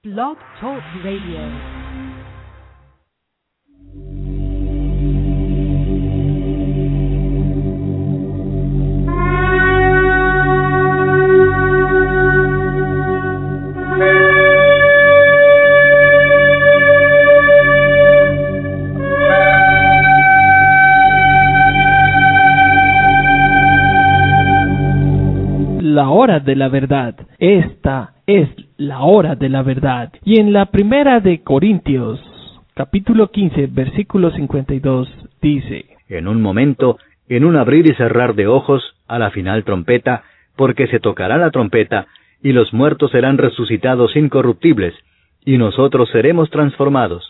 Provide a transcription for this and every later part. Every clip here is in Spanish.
Blog Talk Radio. La hora de la verdad. Esta es la hora de la verdad. Y en la primera de Corintios, capítulo 15, versículo 52, dice: En un momento, en un abrir y cerrar de ojos, a la final trompeta, porque se tocará la trompeta, y los muertos serán resucitados incorruptibles, y nosotros seremos transformados.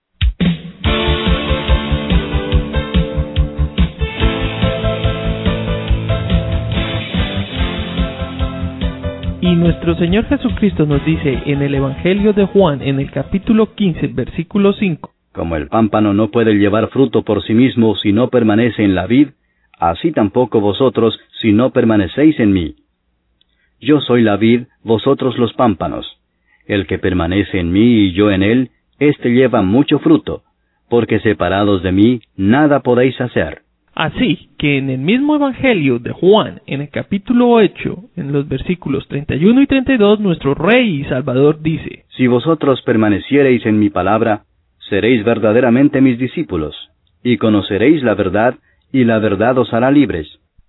Y nuestro Señor Jesucristo nos dice en el Evangelio de Juan, en el capítulo 15, versículo 5: Como el pámpano no puede llevar fruto por sí mismo si no permanece en la vid, así tampoco vosotros si no permanecéis en mí. Yo soy la vid, vosotros los pámpanos. El que permanece en mí y yo en él, éste lleva mucho fruto, porque separados de mí nada podéis hacer. Así que en el mismo Evangelio de Juan, en el capítulo 8, en los versículos 31 y 32, nuestro Rey y Salvador dice: Si vosotros permaneciereis en mi palabra, seréis verdaderamente mis discípulos, y conoceréis la verdad, y la verdad os hará libres.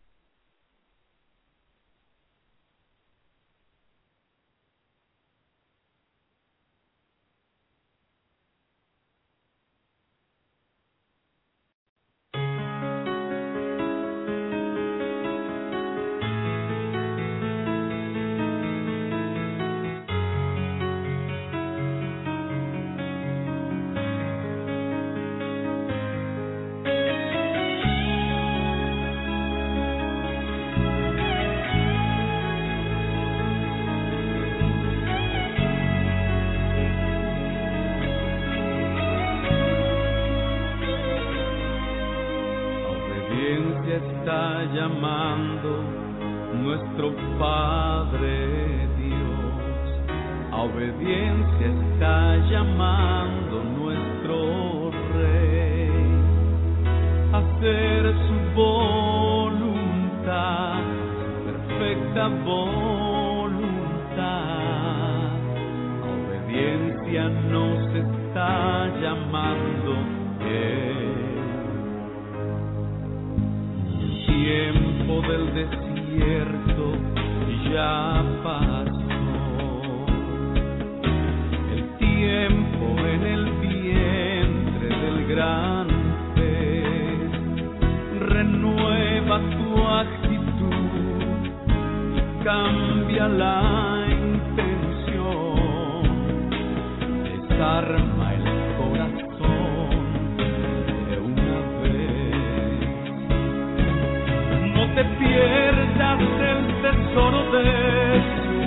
Está llamando nuestro Padre Dios, a obediencia está llamando nuestro Rey, a hacer su voluntad, perfecta voluntad. A obediencia nos está llamando Él. Tiempo del desierto ya pasó, el tiempo en el vientre del gran pez. Renueva tu actitud y cambia la intención, desarma el corazón de una vez. No te pierdas el tesoro de su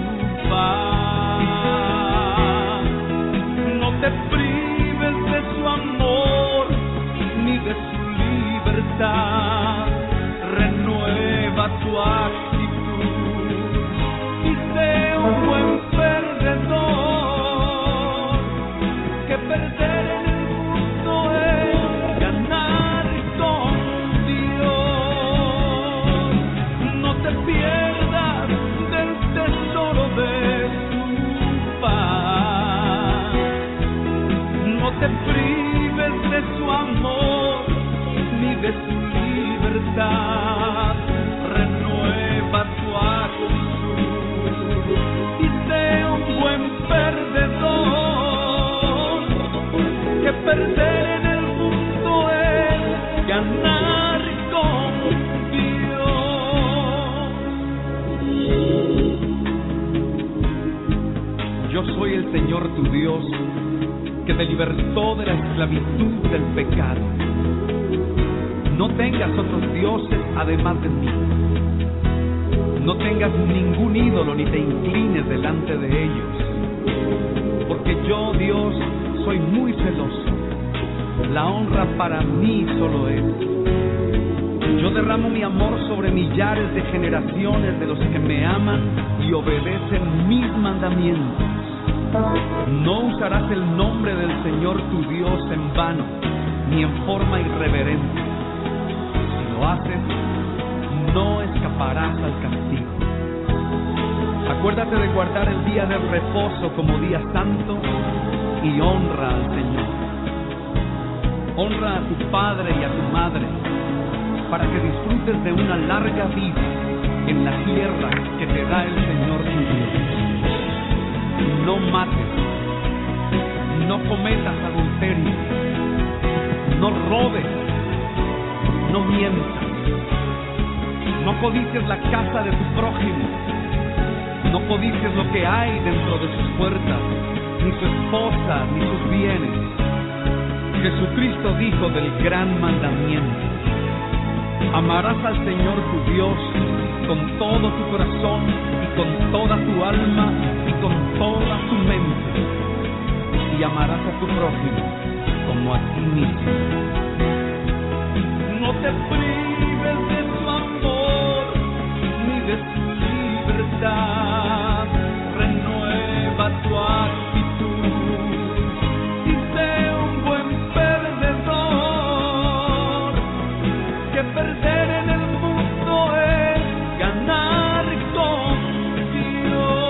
paz, no te prives de su amor ni de su libertad. Renueva tu actitud y sé un buen perdedor, que perder en el mundo es ganar con Dios. No te pierdas del tesoro de su paz, no te prives de su amor ni de su libertad. Renueva tu actitud y sé un buen perdedor, que perder en el mundo es ganar con Dios. Yo soy el Señor tu Dios, que te libertó de la esclavitud del pecado. No tengas otros dioses además de mí. No tengas ningún ídolo ni te inclines delante de ellos, porque yo, Dios, soy muy celoso. La honra para mí solo es. Yo derramo mi amor sobre millares de generaciones de los que me aman y obedecen mis mandamientos. No usarás el nombre del Señor tu Dios en vano, ni en forma irreverente. Si lo haces, no escaparás al castigo. Acuérdate de guardar el día del reposo como día santo y honra al Señor. Honra a tu padre y a tu madre para que disfrutes de una larga vida en la tierra que te da el Señor tu Dios. No mates, no cometas adulterio, no robes, no mientas, no codicies la casa de tu prójimo, no codicies lo que hay dentro de sus puertas, ni su esposa, ni sus bienes. Jesucristo dijo del gran mandamiento: amarás al Señor tu Dios con todo tu corazón y con toda tu alma y con toda tu mente, y amarás a tu prójimo como a ti mismo. No te prives de su amor ni de su libertad. Renueva tu actitud y sé un buen perdedor. Que perder en el mundo es ganar con Dios.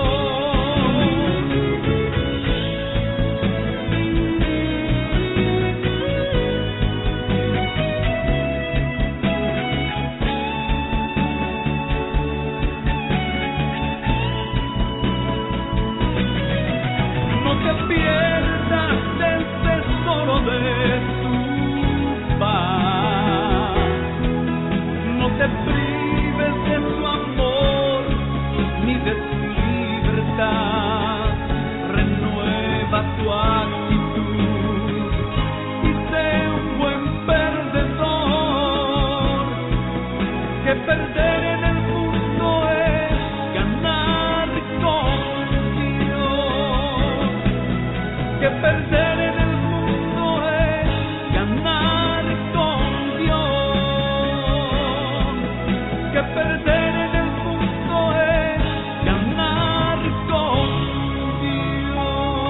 No te pierdas del tesoro de tu paz. No te prives de su amor ni de su libertad. Renueva tu actitud y sé un buen perdedor. Que perder en el mundo es ganar con Dios. Que perder en el mundo es ganar con Dios. Que perder en el mundo es ganar con Dios.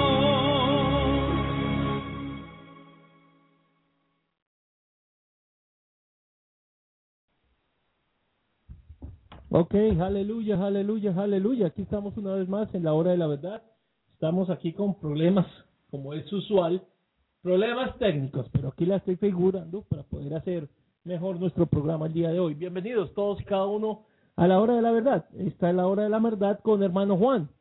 Ok, aleluya, aleluya, aleluya. Aquí estamos una vez más en la hora de la verdad. Estamos aquí con problemas, como es usual, problemas técnicos, pero aquí la estoy figurando para poder hacer mejor nuestro programa el día de hoy. Bienvenidos todos y cada uno a la hora de la verdad. Esta es la hora de la verdad con hermano Juan.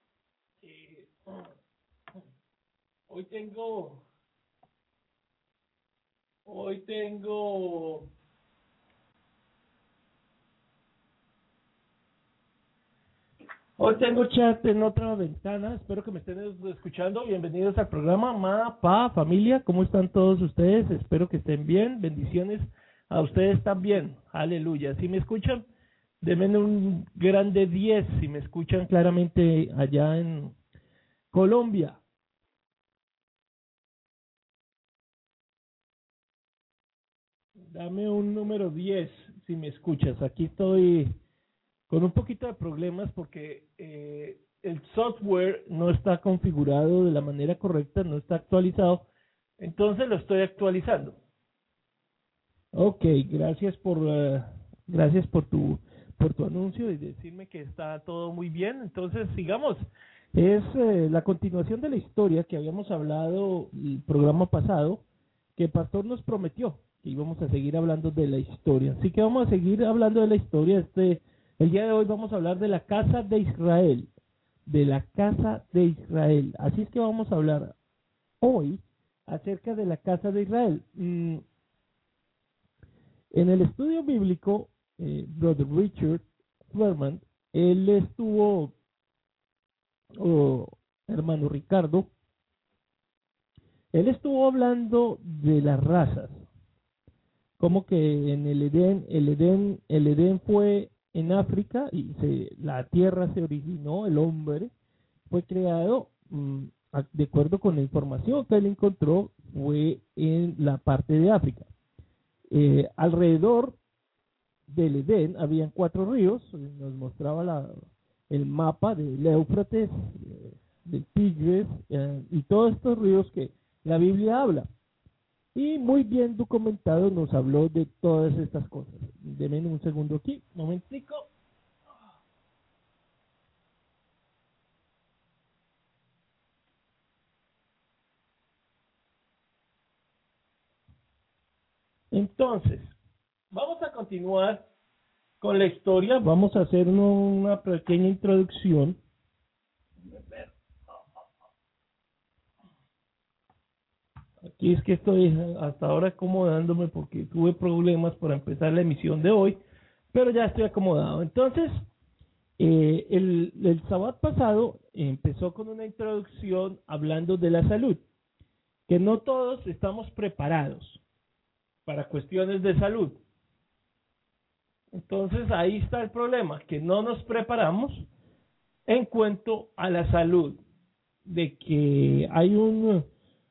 Hoy tengo chat en otra ventana. Espero que me estén escuchando. Bienvenidos al programa. Ma, pa, familia, ¿cómo están todos ustedes? Espero que estén bien. Bendiciones a ustedes también. Aleluya. Si me escuchan, denme un grande 10 si me escuchan claramente allá en Colombia. Dame un número 10 si me escuchas. Aquí estoy con un poquito de problemas porque el software no está configurado de la manera correcta, no está actualizado, entonces lo estoy actualizando. Ok, gracias por tu anuncio y decirme que está todo muy bien. Entonces sigamos. Es la continuación de la historia que habíamos hablado el programa pasado, que el pastor nos prometió que íbamos a seguir hablando de la historia. Así que vamos a seguir hablando de la historia. El día de hoy vamos a hablar de la casa de Israel, de la casa de Israel. Así es que vamos a hablar hoy acerca de la casa de Israel. En el estudio bíblico, Brother Richard Flerman, él estuvo, hermano Ricardo, él estuvo hablando de las razas, como que en el Edén fue en África y la tierra se originó, el hombre fue creado, de acuerdo con la información que él encontró, fue en la parte de África. Alrededor del Edén habían 4 ríos, nos mostraba el mapa del Éufrates, del Tigris y todos estos ríos que la Biblia habla. Y muy bien documentado nos habló de todas estas cosas. Denme un segundo aquí, un momentico. Entonces, vamos a continuar con la historia. Vamos a hacer una pequeña introducción. Aquí es que estoy hasta ahora acomodándome porque tuve problemas para empezar la emisión de hoy, pero ya estoy acomodado. Entonces, el sábado pasado empezó con una introducción hablando de la salud, que no todos estamos preparados para cuestiones de salud. Entonces ahí está el problema, que no nos preparamos en cuanto a la salud, de que hay un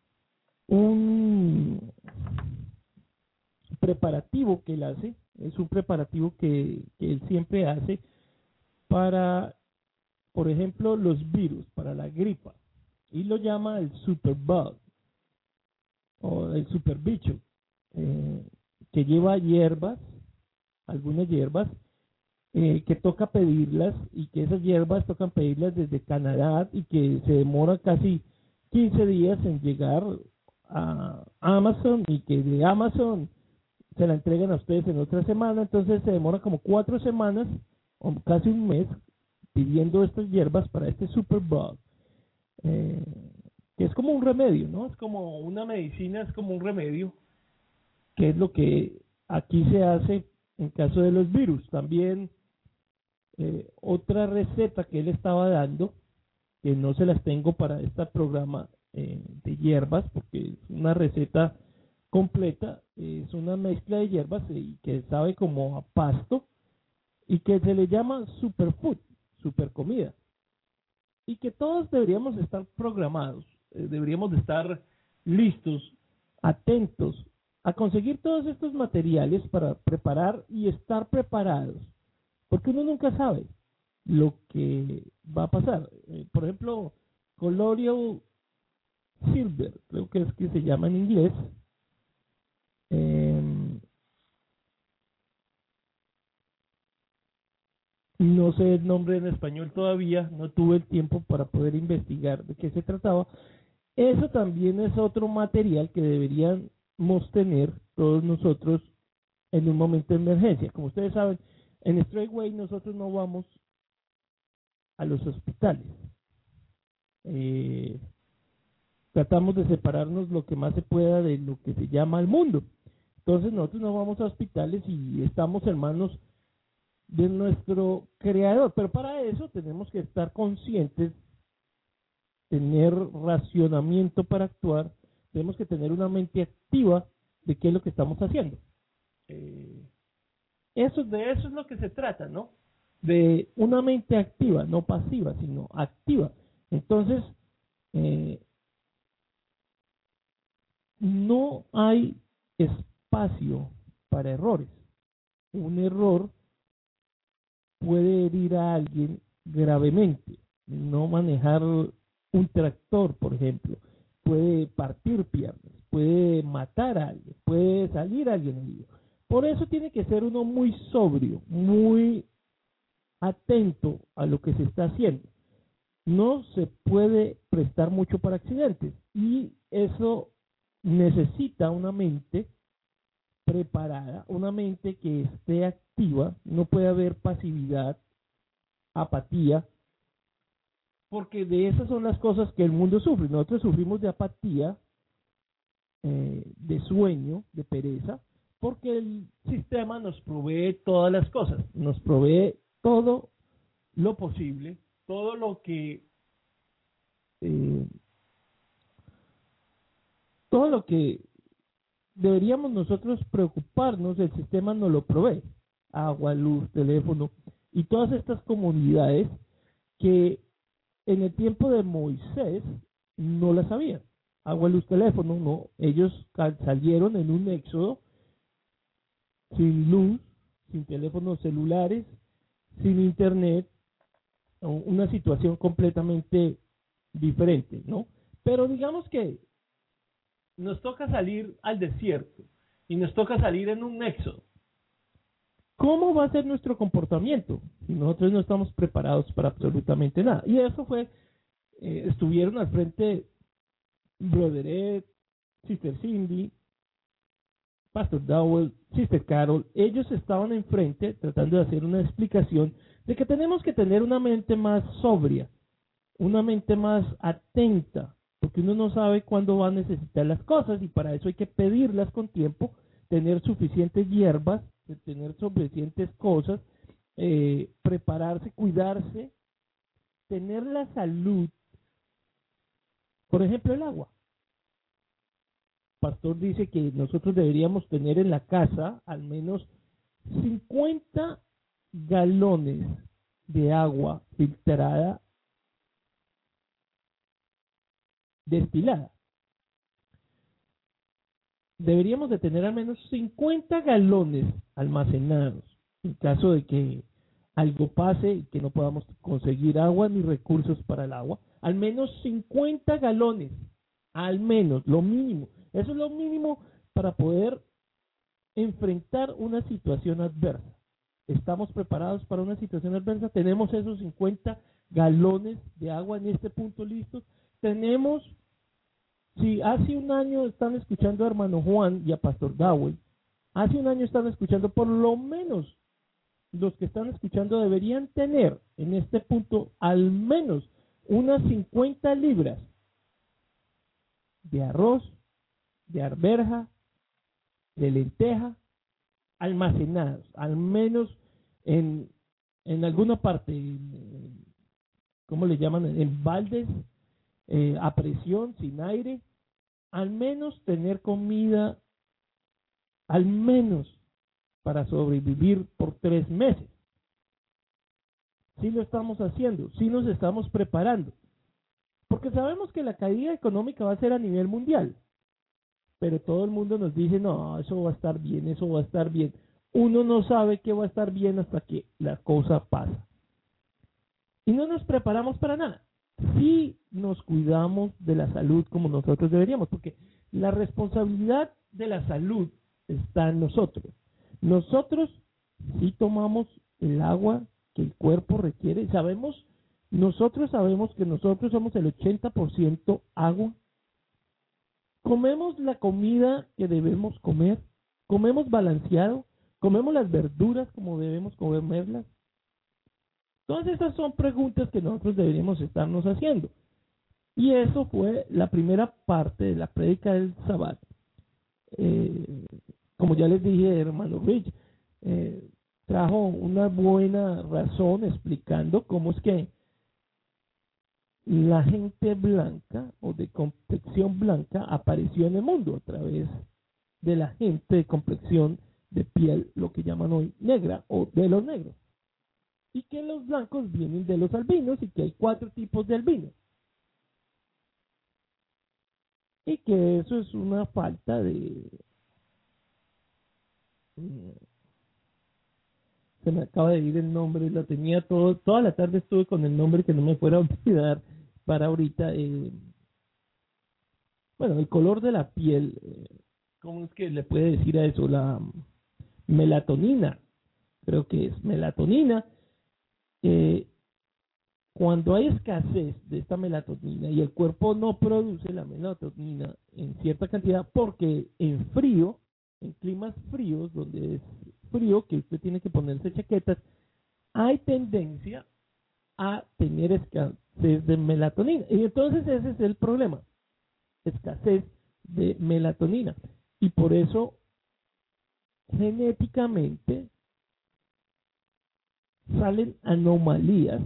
preparativo que él hace, es un preparativo que él siempre hace para, por ejemplo, los virus, para la gripa, y lo llama el superbug o el superbicho, que lleva hierbas, algunas hierbas, que toca pedirlas y que esas hierbas tocan pedirlas desde Canadá y que se demora casi 15 días en llegar a Amazon y que de Amazon se la entregan a ustedes en otra semana, entonces se demora como 4 semanas o casi un mes pidiendo estas hierbas para este superbug, que es como un remedio, ¿no? Es como una medicina, es como un remedio, que es lo que aquí se hace en caso de los virus. También otra receta que él estaba dando, que no se las tengo para este programa de hierbas, porque es una receta completa, es una mezcla de hierbas y que sabe como a pasto y que se le llama superfood, super comida, y que todos deberíamos estar programados, deberíamos de estar listos, atentos a conseguir todos estos materiales para preparar y estar preparados, porque uno nunca sabe lo que va a pasar. Por ejemplo, Colloidal Silver, creo que es que se llama en inglés, no sé el nombre en español todavía, no tuve el tiempo para poder investigar de qué se trataba. Eso también es otro material que deberíamos tener todos nosotros en un momento de emergencia. Como ustedes saben, en Straightway nosotros no vamos a los hospitales. Tratamos de separarnos lo que más se pueda de lo que se llama el mundo. Entonces nosotros no vamos a hospitales y estamos en manos de nuestro creador, pero para eso tenemos que estar conscientes, tener racionamiento para actuar, tenemos que tener una mente activa de qué es lo que estamos haciendo. De eso es lo que se trata, ¿no? De una mente activa, no pasiva, sino activa. Entonces, no hay espacio para errores. Un error puede herir a alguien gravemente. No manejar un tractor, por ejemplo, puede partir piernas, puede matar a alguien, puede salir alguien herido. Por eso tiene que ser uno muy sobrio, muy atento a lo que se está haciendo. No se puede prestar mucho para accidentes y eso necesita una mente preparada, una mente que esté activa. No puede haber pasividad, apatía, porque de esas son las cosas que el mundo sufre. Nosotros sufrimos de apatía, de sueño, de pereza, porque el sistema nos provee todas las cosas, nos provee todo lo posible, todo lo que deberíamos nosotros preocuparnos, el sistema nos lo provee: agua, luz, teléfono y todas estas comodidades que en el tiempo de Moisés no las habían. Agua, luz, teléfono, no. Ellos salieron en un éxodo sin luz, sin teléfonos celulares, sin internet, una situación completamente diferente, ¿no? Pero digamos que nos toca salir al desierto y nos toca salir en un éxodo. ¿Cómo va a ser nuestro comportamiento si nosotros no estamos preparados para absolutamente nada? Y eso fue, estuvieron al frente Brother Ed, Sister Cindy, Pastor Dowell, Sister Carol. Ellos estaban enfrente tratando de hacer una explicación de que tenemos que tener una mente más sobria, una mente más atenta, porque uno no sabe cuándo va a necesitar las cosas y para eso hay que pedirlas con tiempo, tener suficientes hierbas, tener suficientes cosas, prepararse, cuidarse, tener la salud. Por ejemplo, el agua. Pastor dice que nosotros deberíamos tener en la casa al menos 50 galones de agua filtrada destilada. Deberíamos de tener al menos 50 galones almacenados en caso de que algo pase y que no podamos conseguir agua ni recursos para el agua. Al menos 50 galones, al menos, lo mínimo. Eso es lo mínimo para poder enfrentar una situación adversa. ¿Estamos preparados para una situación adversa? ¿Tenemos esos 50 galones de agua en este punto listos? Tenemos, si hace un año están escuchando a hermano Juan y a Pastor Dowell, hace un año están escuchando, por lo menos los que están escuchando deberían tener en este punto al menos unas 50 libras de arroz, de arveja, de lenteja, almacenadas, al menos en alguna parte, ¿cómo le llaman? En baldes, a presión, sin aire, al menos tener comida, al menos para sobrevivir por 3 meses. Sí lo estamos haciendo, sí nos estamos preparando, porque sabemos que la caída económica va a ser a nivel mundial, pero todo el mundo nos dice, no, eso va a estar bien, eso va a estar bien. Uno no sabe qué va a estar bien hasta que la cosa pasa. Y no nos preparamos para nada. Sí nos cuidamos de la salud como nosotros deberíamos, porque la responsabilidad de la salud está en nosotros. Nosotros sí tomamos el agua que el cuerpo requiere. Nosotros sabemos que nosotros somos el 80% agua. Comemos la comida que debemos comer, comemos balanceado, comemos las verduras como debemos comerlas. Todas esas son preguntas que nosotros deberíamos estarnos haciendo. Y eso fue la primera parte de la prédica del Sabbat. Como ya les dije, hermano Rich, trajo una buena razón explicando cómo es que la gente blanca o de complexión blanca apareció en el mundo a través de la gente de complexión de piel, lo que llaman hoy negra o de los negros. Y que los blancos vienen de los albinos y que hay 4 tipos de albinos. Y que eso es una falta de... Se me acaba de ir el nombre, lo tenía toda la tarde estuve con el nombre que no me fuera a olvidar para ahorita. Bueno, el color de la piel, ¿cómo es que le puede decir a eso? La melatonina, creo que es melatonina. Cuando hay escasez de esta melatonina y el cuerpo no produce la melatonina en cierta cantidad, porque en frío, en climas fríos, donde es frío, que usted tiene que ponerse chaquetas, hay tendencia a tener escasez de melatonina. Y entonces ese es el problema, escasez de melatonina. Y por eso, genéticamente, salen anomalías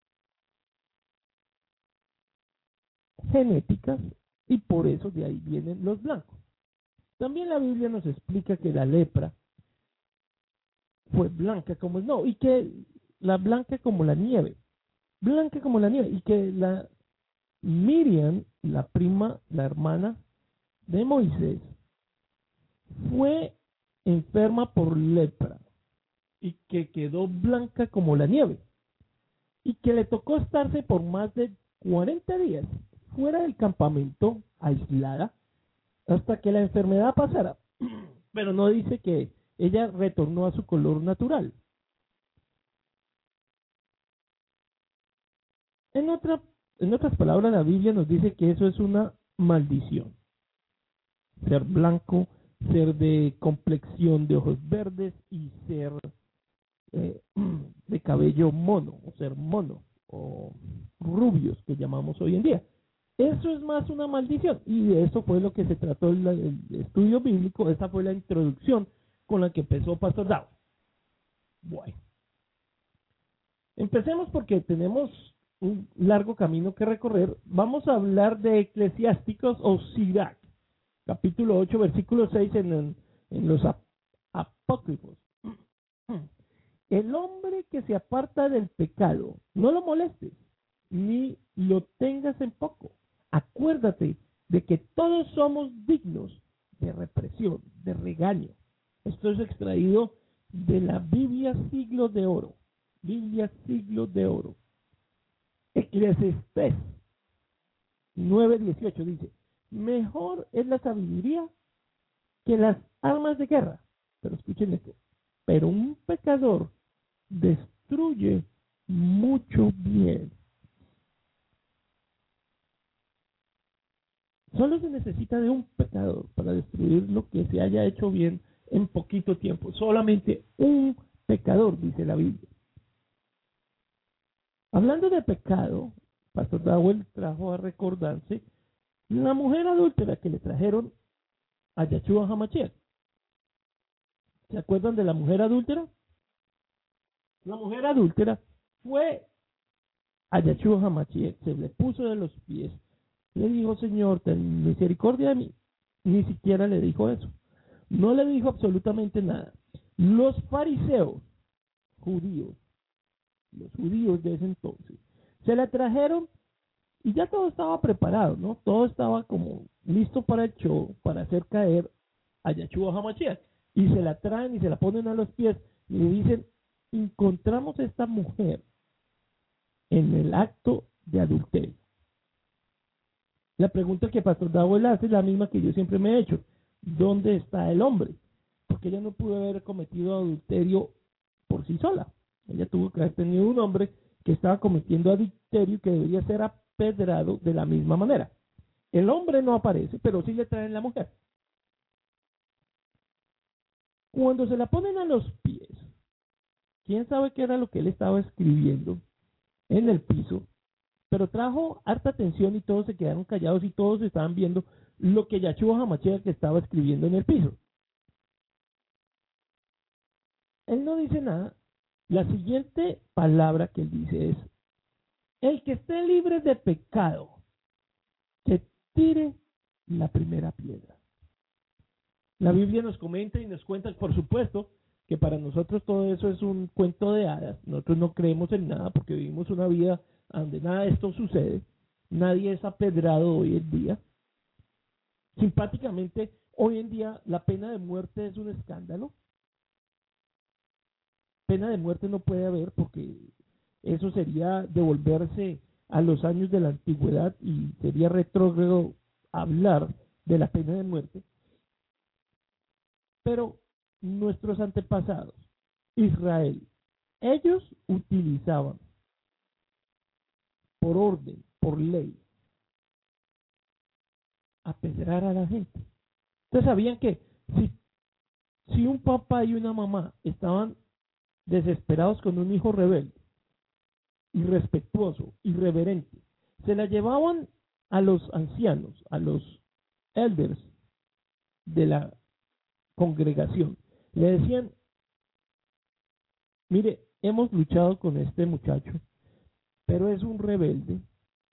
genéticas y por eso de ahí vienen los blancos. También la Biblia nos explica que la lepra fue blanca como el snow y que la blanca como la nieve, y que la Miriam, la prima, la hermana de Moisés, fue enferma por lepra y que quedó blanca como la nieve y que le tocó estarse por más de 40 días fuera del campamento, aislada, hasta que la enfermedad pasara. Pero no dice que ella retornó a su color natural. En otras palabras, la Biblia nos dice que eso es una maldición. Ser blanco, ser de complexión de ojos verdes y ser de cabello mono, o ser mono, o rubios que llamamos hoy en día. Eso es más una maldición, y de eso fue lo que se trató el estudio bíblico. Esa fue la introducción con la que empezó Pastor Dow. Bueno, empecemos porque tenemos un largo camino que recorrer. Vamos a hablar de Eclesiásticos o Sirach, capítulo 8, versículo 6 en los apócrifos. El hombre que se aparta del pecado, no lo molestes, ni lo tengas en poco. Acuérdate de que todos somos dignos de represión, de regaño. Esto es extraído de la Biblia Siglo de Oro. Biblia Siglo de Oro. Eclesiastés 9:18 dice: mejor es la sabiduría que las armas de guerra. Pero escuchen esto: pero un pecador destruye mucho bien. Solo se necesita de un pecador para destruir lo que se haya hecho bien en poquito tiempo. Solamente un pecador, dice la Biblia. Hablando de pecado, Pastor Dowell trajo a recordarse la mujer adúltera que le trajeron a Yeshua HaMashiach. ¿Se acuerdan de la mujer adúltera? La mujer adúltera fue a Yeshua HaMashiach, se le puso de los pies, le dijo: Señor, ten misericordia de mí. Ni siquiera le dijo eso. No le dijo absolutamente nada. Los fariseos judíos, los judíos de ese entonces, se la trajeron y ya todo estaba preparado, ¿no? Todo estaba como listo para el show, para hacer caer a Yeshua HaMashiach. Y se la traen y se la ponen a los pies y le dicen: encontramos a esta mujer en el acto de adulterio. La pregunta que Pastor Dowell hace es la misma que yo siempre me he hecho: ¿dónde está el hombre? Porque ella no pudo haber cometido adulterio por sí sola. Ella tuvo que haber tenido un hombre que estaba cometiendo adulterio y que debería ser apedrado de la misma manera. El hombre no aparece, pero sí le traen la mujer. Cuando se la ponen a los pies, quién sabe qué era lo que él estaba escribiendo en el piso, pero trajo harta atención y todos se quedaron callados y todos estaban viendo lo que Yeshua HaMashiach estaba escribiendo en el piso. Él no dice nada. La siguiente palabra que él dice es: el que esté libre de pecado, que tire la primera piedra. La Biblia nos comenta y nos cuenta, por supuesto, que para nosotros todo eso es un cuento de hadas. Nosotros no creemos en nada porque vivimos una vida donde nada de esto sucede. Nadie es apedrado hoy en día. Simpáticamente, hoy en día la pena de muerte es un escándalo. Pena de muerte no puede haber porque eso sería devolverse a los años de la antigüedad y sería retrógrado hablar de la pena de muerte. Pero nuestros antepasados, Israel, ellos utilizaban por orden, por ley, apedrear a la gente. Ustedes sabían que si un papá y una mamá estaban desesperados con un hijo rebelde, irrespetuoso, irreverente, se la llevaban a los ancianos, a los elders de la congregación. Le decían: mire, hemos luchado con este muchacho, pero es un rebelde,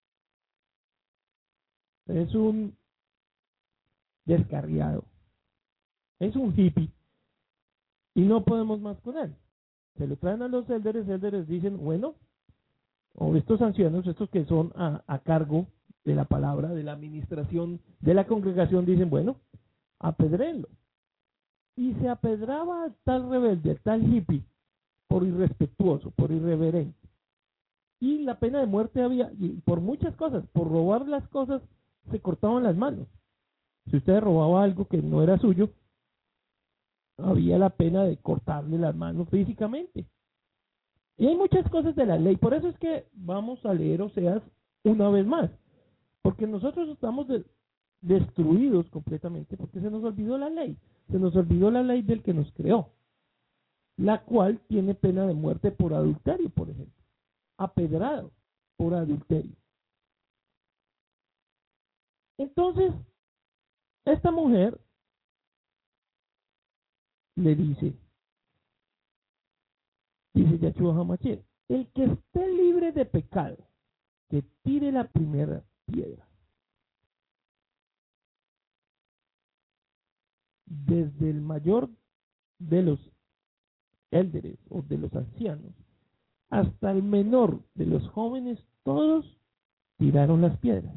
es un descarriado, es un hippie y no podemos más con él. Se lo traen a los elders dicen: bueno, o estos ancianos, estos que son a cargo de la palabra, de la administración de la congregación, dicen: bueno, apedréenlo. Y se apedraba al tal rebelde, al tal hippie, por irrespetuoso, por irreverente. Y la pena de muerte había, y por muchas cosas, por robar las cosas, se cortaban las manos. Si usted robaba algo que no era suyo, había la pena de cortarle las manos físicamente. Y hay muchas cosas de la ley. Por eso es que vamos a leer Oseas una vez más. Porque nosotros estamos destruidos completamente porque se nos olvidó la ley. Se nos olvidó la ley del que nos creó, la cual tiene pena de muerte por adulterio, por ejemplo. Apedrado por adulterio. Entonces, esta mujer le dice Yahshua HaMashiach, el que esté libre de pecado, que tire la primera piedra. Desde el mayor de los élderes o de los ancianos hasta el menor de los jóvenes, todos tiraron las piedras.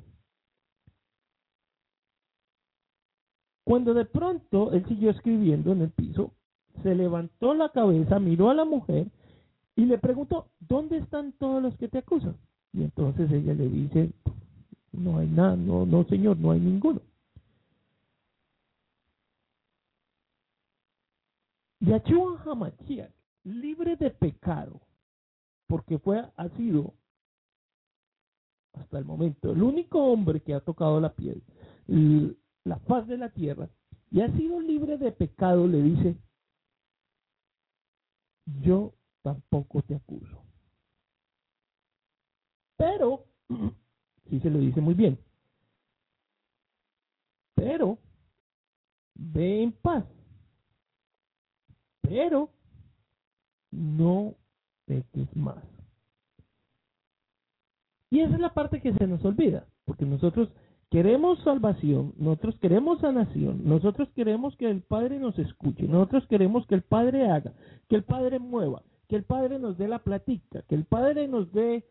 Cuando de pronto él siguió escribiendo en el piso, se levantó la cabeza, miró a la mujer y le preguntó, ¿dónde están todos los que te acusan? Y entonces ella le dice, no hay nada, no señor, no hay ninguno. Yahshua HaMashiach, libre de pecado, porque ha sido hasta el momento el único hombre que ha tocado la piel, la faz de la tierra, y ha sido libre de pecado, le dice, yo tampoco te acuso. Pero, sí se lo dice muy bien, pero ve en paz, pero no peques más. Y esa es la parte que se nos olvida, porque nosotros queremos salvación, nosotros queremos sanación, nosotros queremos que el Padre nos escuche, nosotros queremos que el Padre haga, que el Padre mueva, que el Padre nos dé la platica, que el Padre nos dé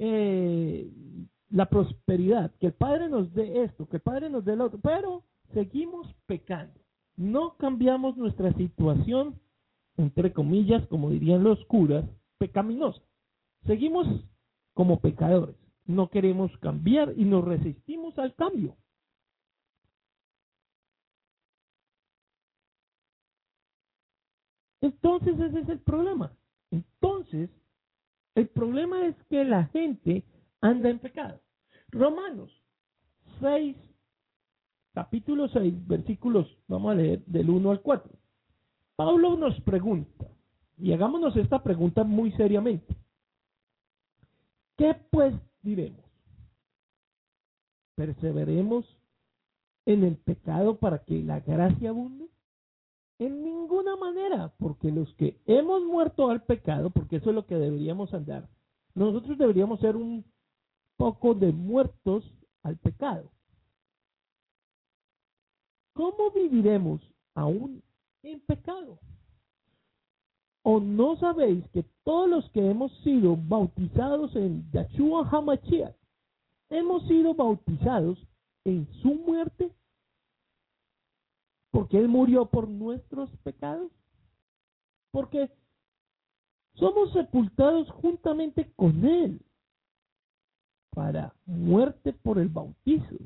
la prosperidad, que el Padre nos dé esto, que el Padre nos dé lo otro, pero seguimos pecando. No cambiamos nuestra situación, entre comillas, como dirían los curas, pecaminosa. Seguimos como pecadores. No queremos cambiar y nos resistimos al cambio. Entonces ese es el problema. Entonces, el problema es que la gente anda en pecado. Romanos 6, capítulo 6, versículos, vamos a leer del 1 al 4. Pablo nos pregunta, y hagámonos esta pregunta muy seriamente. ¿Qué pues diremos? ¿Perseveremos en el pecado para que la gracia abunde? En ninguna manera, porque los que hemos muerto al pecado, porque eso es lo que deberíamos andar, nosotros deberíamos ser un poco de muertos al pecado. ¿Cómo viviremos aún en pecado? ¿O no sabéis que todos los que hemos sido bautizados en Yahshua HaMashiach hemos sido bautizados en su muerte? Porque Él murió por nuestros pecados. Porque somos sepultados juntamente con Él para muerte por el bautismo,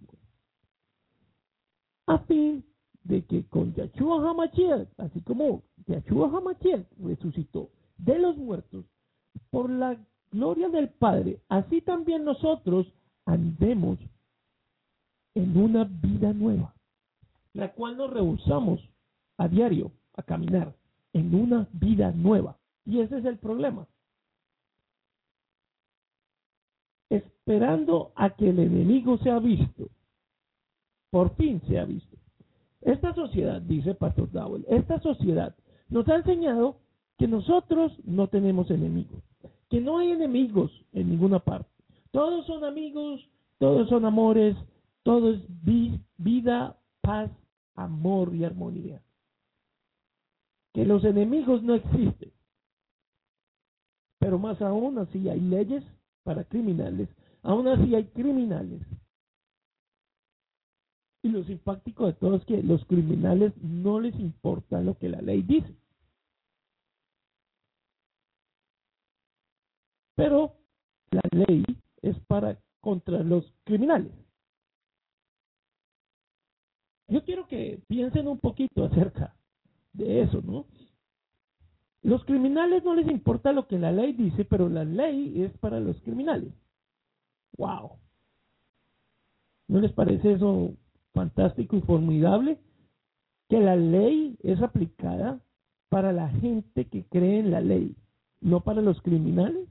a fin de que con Yahshua HaMashiach, así como Yahshua HaMashiach resucitó de los muertos por la gloria del Padre, así también nosotros andemos en una vida nueva, la cual nos rehusamos a diario a caminar en una vida nueva. Y ese es el problema. Esperando a que el enemigo sea visto, por fin sea visto. Esta sociedad, dice Pastor Dowell, esta sociedad nos ha enseñado que nosotros no tenemos enemigos, que no hay enemigos en ninguna parte. Todos son amigos, todos son amores, todo es vida, paz, amor y armonía. Que los enemigos no existen. Pero más aún así hay leyes para criminales, aún así hay criminales. Y lo simpático de todo es que los criminales no les importa lo que la ley dice. Pero la ley es para contra los criminales. Yo quiero que piensen un poquito acerca de eso, ¿no? Los criminales no les importa lo que la ley dice, pero la ley es para los criminales. ¡Wow! ¿No les parece eso fantástico y formidable? Que la ley es aplicada para la gente que cree en la ley, no para los criminales.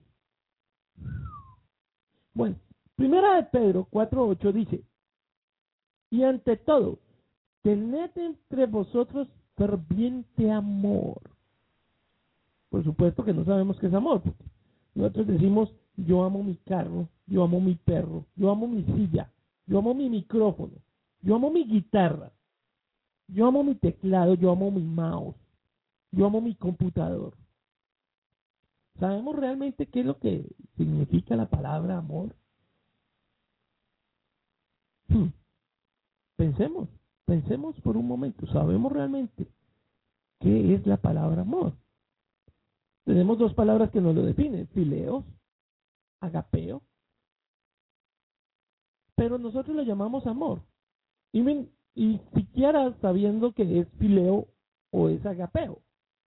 Bueno, primera de Pedro 4:8 dice, y ante todo, tened entre vosotros ferviente amor. Por supuesto que no sabemos qué es amor, porque nosotros decimos, yo amo mi carro, yo amo mi perro, yo amo mi silla, yo amo mi micrófono, yo amo mi guitarra, yo amo mi teclado, yo amo mi mouse, yo amo mi computador. ¿Sabemos realmente qué es lo que significa la palabra amor? Pensemos por un momento. ¿Sabemos realmente qué es la palabra amor? Tenemos dos palabras que nos lo definen, fileos, agapeo, pero nosotros lo llamamos amor. Y siquiera sabiendo que es fileo o es agapeo.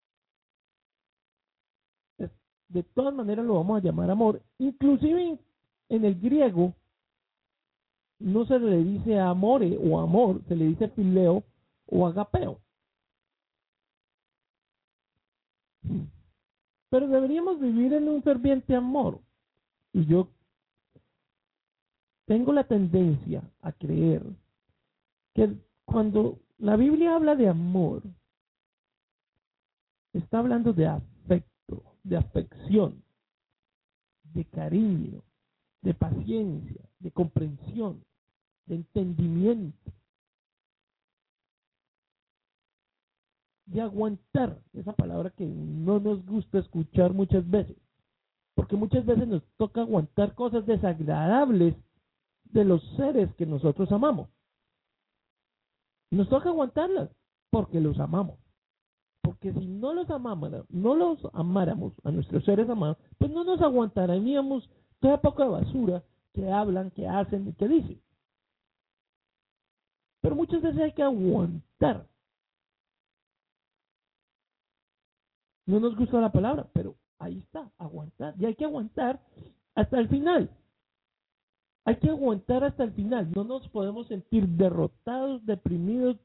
De todas maneras lo vamos a llamar amor. Inclusive en el griego no se le dice amore o amor, se le dice fileo o agapeo. Pero deberíamos vivir en un ferviente amor. Y yo tengo la tendencia a creer que cuando la Biblia habla de amor, está hablando de afecto, de afección, de cariño, de paciencia, de comprensión, de entendimiento, de aguantar, esa palabra que no nos gusta escuchar muchas veces, porque muchas veces nos toca aguantar cosas desagradables de los seres que nosotros amamos. Nos toca aguantarlas porque los amamos. Porque si no los amáramos a nuestros seres amados, pues no nos aguantaríamos toda poca basura que hablan, que hacen y que dicen. Pero muchas veces hay que aguantar. No nos gusta la palabra, pero ahí está, aguantar. Y hay que aguantar hasta el final. Hay que aguantar hasta el final. No nos podemos sentir derrotados, deprimidos,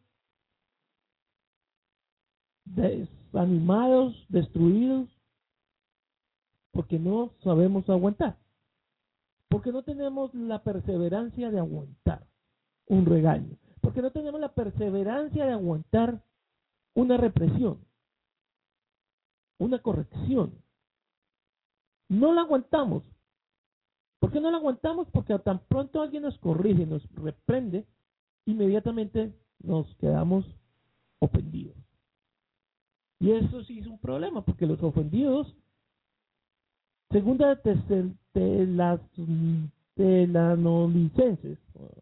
desanimados, destruidos, porque no sabemos aguantar. Porque no tenemos la perseverancia de aguantar un regaño. Porque no tenemos la perseverancia de aguantar una represión, una corrección. No la aguantamos. ¿Por qué no la aguantamos? Porque tan pronto alguien nos corrige, nos reprende, inmediatamente nos quedamos ofendidos. Y eso sí es un problema, porque los ofendidos, segunda de Tesalonicenses,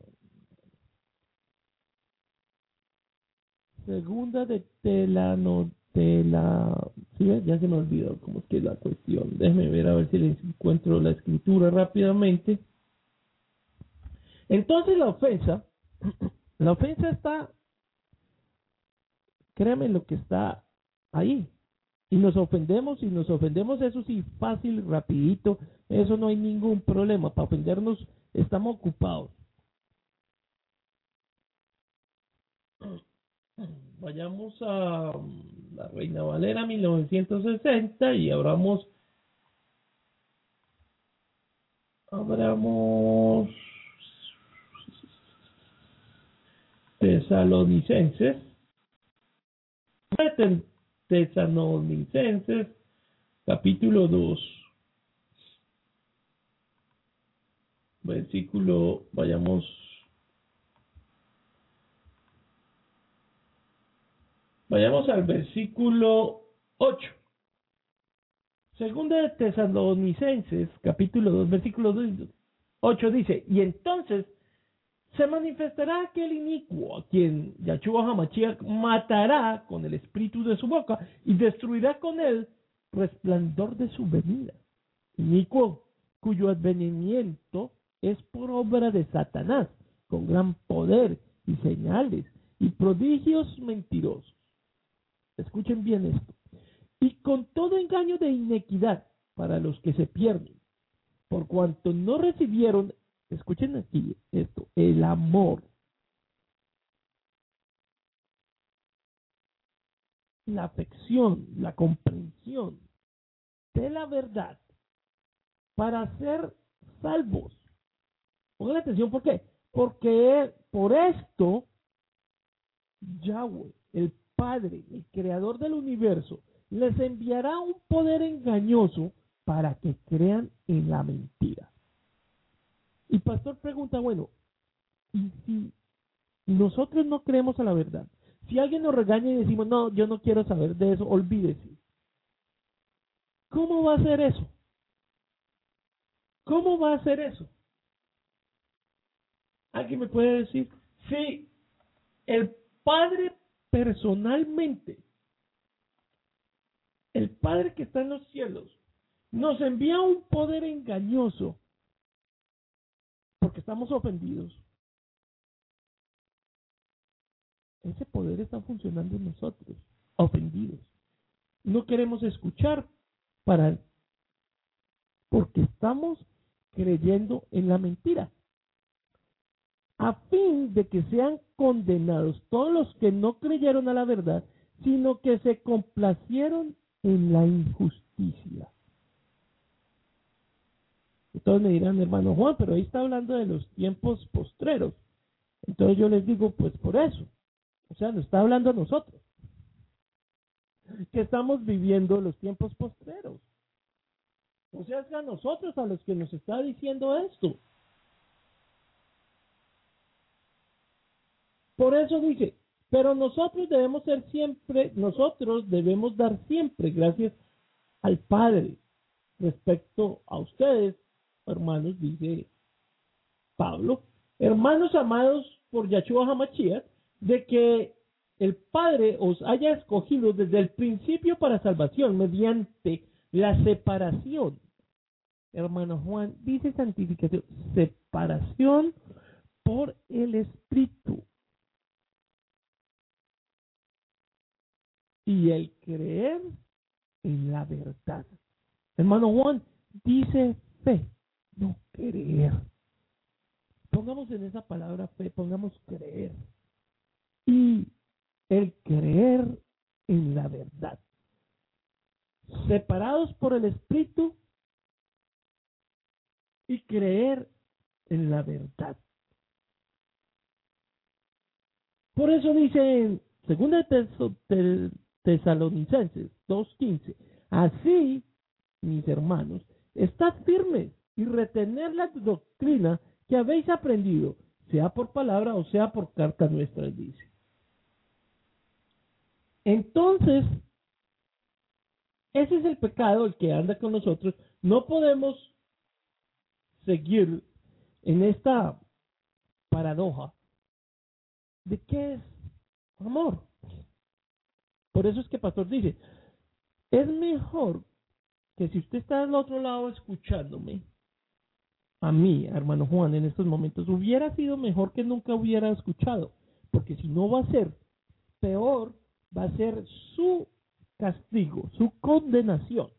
¿sí? Ya se me olvidó cómo es que es la cuestión. Déjeme ver a ver si les encuentro la escritura rápidamente. Entonces la ofensa está, créanme lo que está ahí. Y nos ofendemos, eso sí, fácil, rapidito, eso no hay ningún problema. Para ofendernos estamos ocupados. Vayamos a la Reina Valera 1960 y abramos Tesalonicenses. Tesalonicenses, capítulo 2, versículo, vayamos al versículo 8. Segunda de Tesalonicenses, capítulo 2, versículo 8 dice, y entonces se manifestará aquel inicuo a quien Yahshua HaMashiach matará con el espíritu de su boca y destruirá con el resplandor de su venida. Inicuo cuyo advenimiento es por obra de Satanás, con gran poder y señales y prodigios mentirosos. Escuchen bien esto. Y con todo engaño de inequidad para los que se pierden, por cuanto no recibieron, escuchen aquí esto, el amor, la afección, la comprensión de la verdad para ser salvos. Pongan atención, ¿por qué? Porque por esto Yahweh, el Padre, el Creador del universo, les enviará un poder engañoso para que crean en la mentira. Y pastor pregunta, bueno, ¿y si nosotros no creemos a la verdad? Si alguien nos regaña y decimos, no, yo no quiero saber de eso, olvídese. ¿Cómo va a ser eso? ¿Cómo va a ser eso? ¿Alguien me puede decir? Si el Padre personalmente, el Padre que está en los cielos, nos envía un poder engañoso porque estamos ofendidos, ese poder está funcionando en nosotros, ofendidos. No queremos escuchar porque estamos creyendo en la mentira. A fin de que sean condenados todos los que no creyeron a la verdad, sino que se complacieron en la injusticia. Entonces me dirán, hermano Juan, pero ahí está hablando de los tiempos postreros. Entonces yo les digo, pues por eso. O sea, nos está hablando a nosotros, que estamos viviendo los tiempos postreros. O sea, es a nosotros a los que nos está diciendo esto. Por eso dice, pero nosotros debemos dar siempre gracias al Padre respecto a ustedes, hermanos, dice Pablo, hermanos amados por Yahshua HaMashiach, de que el Padre os haya escogido desde el principio para salvación mediante la separación. Hermano Juan, dice santificación, separación por el Espíritu. Y el creer en la verdad. Hermano Juan, dice fe, no creer. Pongamos en esa palabra fe, pongamos creer. Y el creer en la verdad. Separados por el Espíritu y creer en la verdad. Por eso dice en 2 Tesalonicenses 2:15, así, mis hermanos, estad firmes y retener la doctrina que habéis aprendido, sea por palabra o sea por carta nuestra, dice. Entonces, ese es el pecado, el que anda con nosotros. No podemos seguir en esta paradoja de qué es amor. Por eso es que el pastor dice, es mejor que si usted está del otro lado escuchándome, a mí, hermano Juan, en estos momentos, hubiera sido mejor que nunca hubiera escuchado, porque si no va a ser peor, va a ser su castigo, su condenación,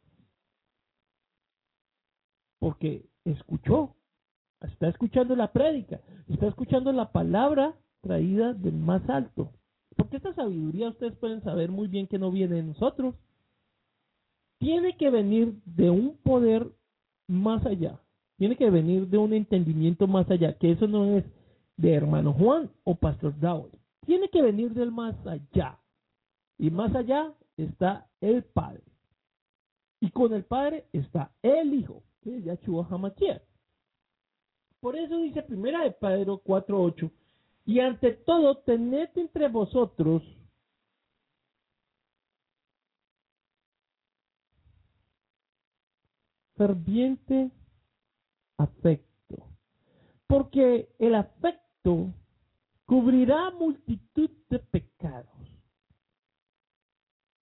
porque escuchó, está escuchando la prédica, está escuchando la palabra traída del más alto. Porque esta sabiduría ustedes pueden saber muy bien que no viene de nosotros. Tiene que venir de un poder más allá. Tiene que venir de un entendimiento más allá. Que eso no es de hermano Juan o pastor Dowd. Tiene que venir del más allá. Y más allá está el Padre. Y con el Padre está el Hijo, que es Yahshua HaMashiach. Por eso dice 1 de Pedro 4:8, y ante todo tened entre vosotros ferviente afecto, porque el afecto cubrirá multitud de pecados.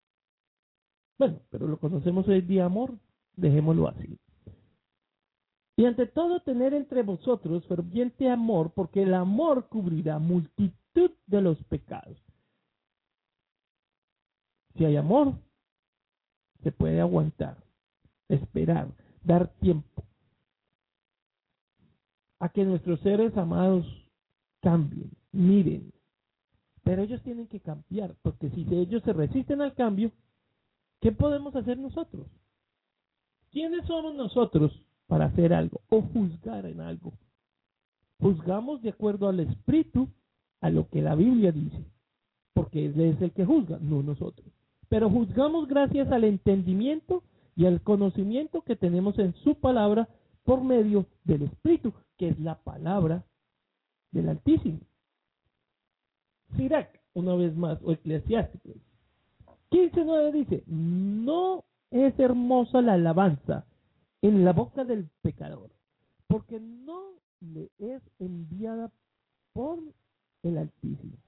Bueno, pero lo conocemos hoy día amor, dejémoslo así. Y ante todo tener entre vosotros ferviente amor, porque el amor cubrirá multitud de los pecados. Si hay amor, se puede aguantar, esperar, dar tiempo a que nuestros seres amados cambien, miren. Pero ellos tienen que cambiar, porque si ellos se resisten al cambio, ¿qué podemos hacer nosotros? ¿Quiénes somos nosotros para hacer algo o juzgar en algo? Juzgamos de acuerdo al Espíritu, a lo que la Biblia dice, porque Él es el que juzga, no nosotros. Pero juzgamos gracias al entendimiento y al conocimiento que tenemos en su palabra por medio del Espíritu, que es la palabra del Altísimo. Sirac, una vez más, o Eclesiásticos 15:9 dice: no es hermosa la alabanza en la boca del pecador, porque no le es enviada por el Altísimo.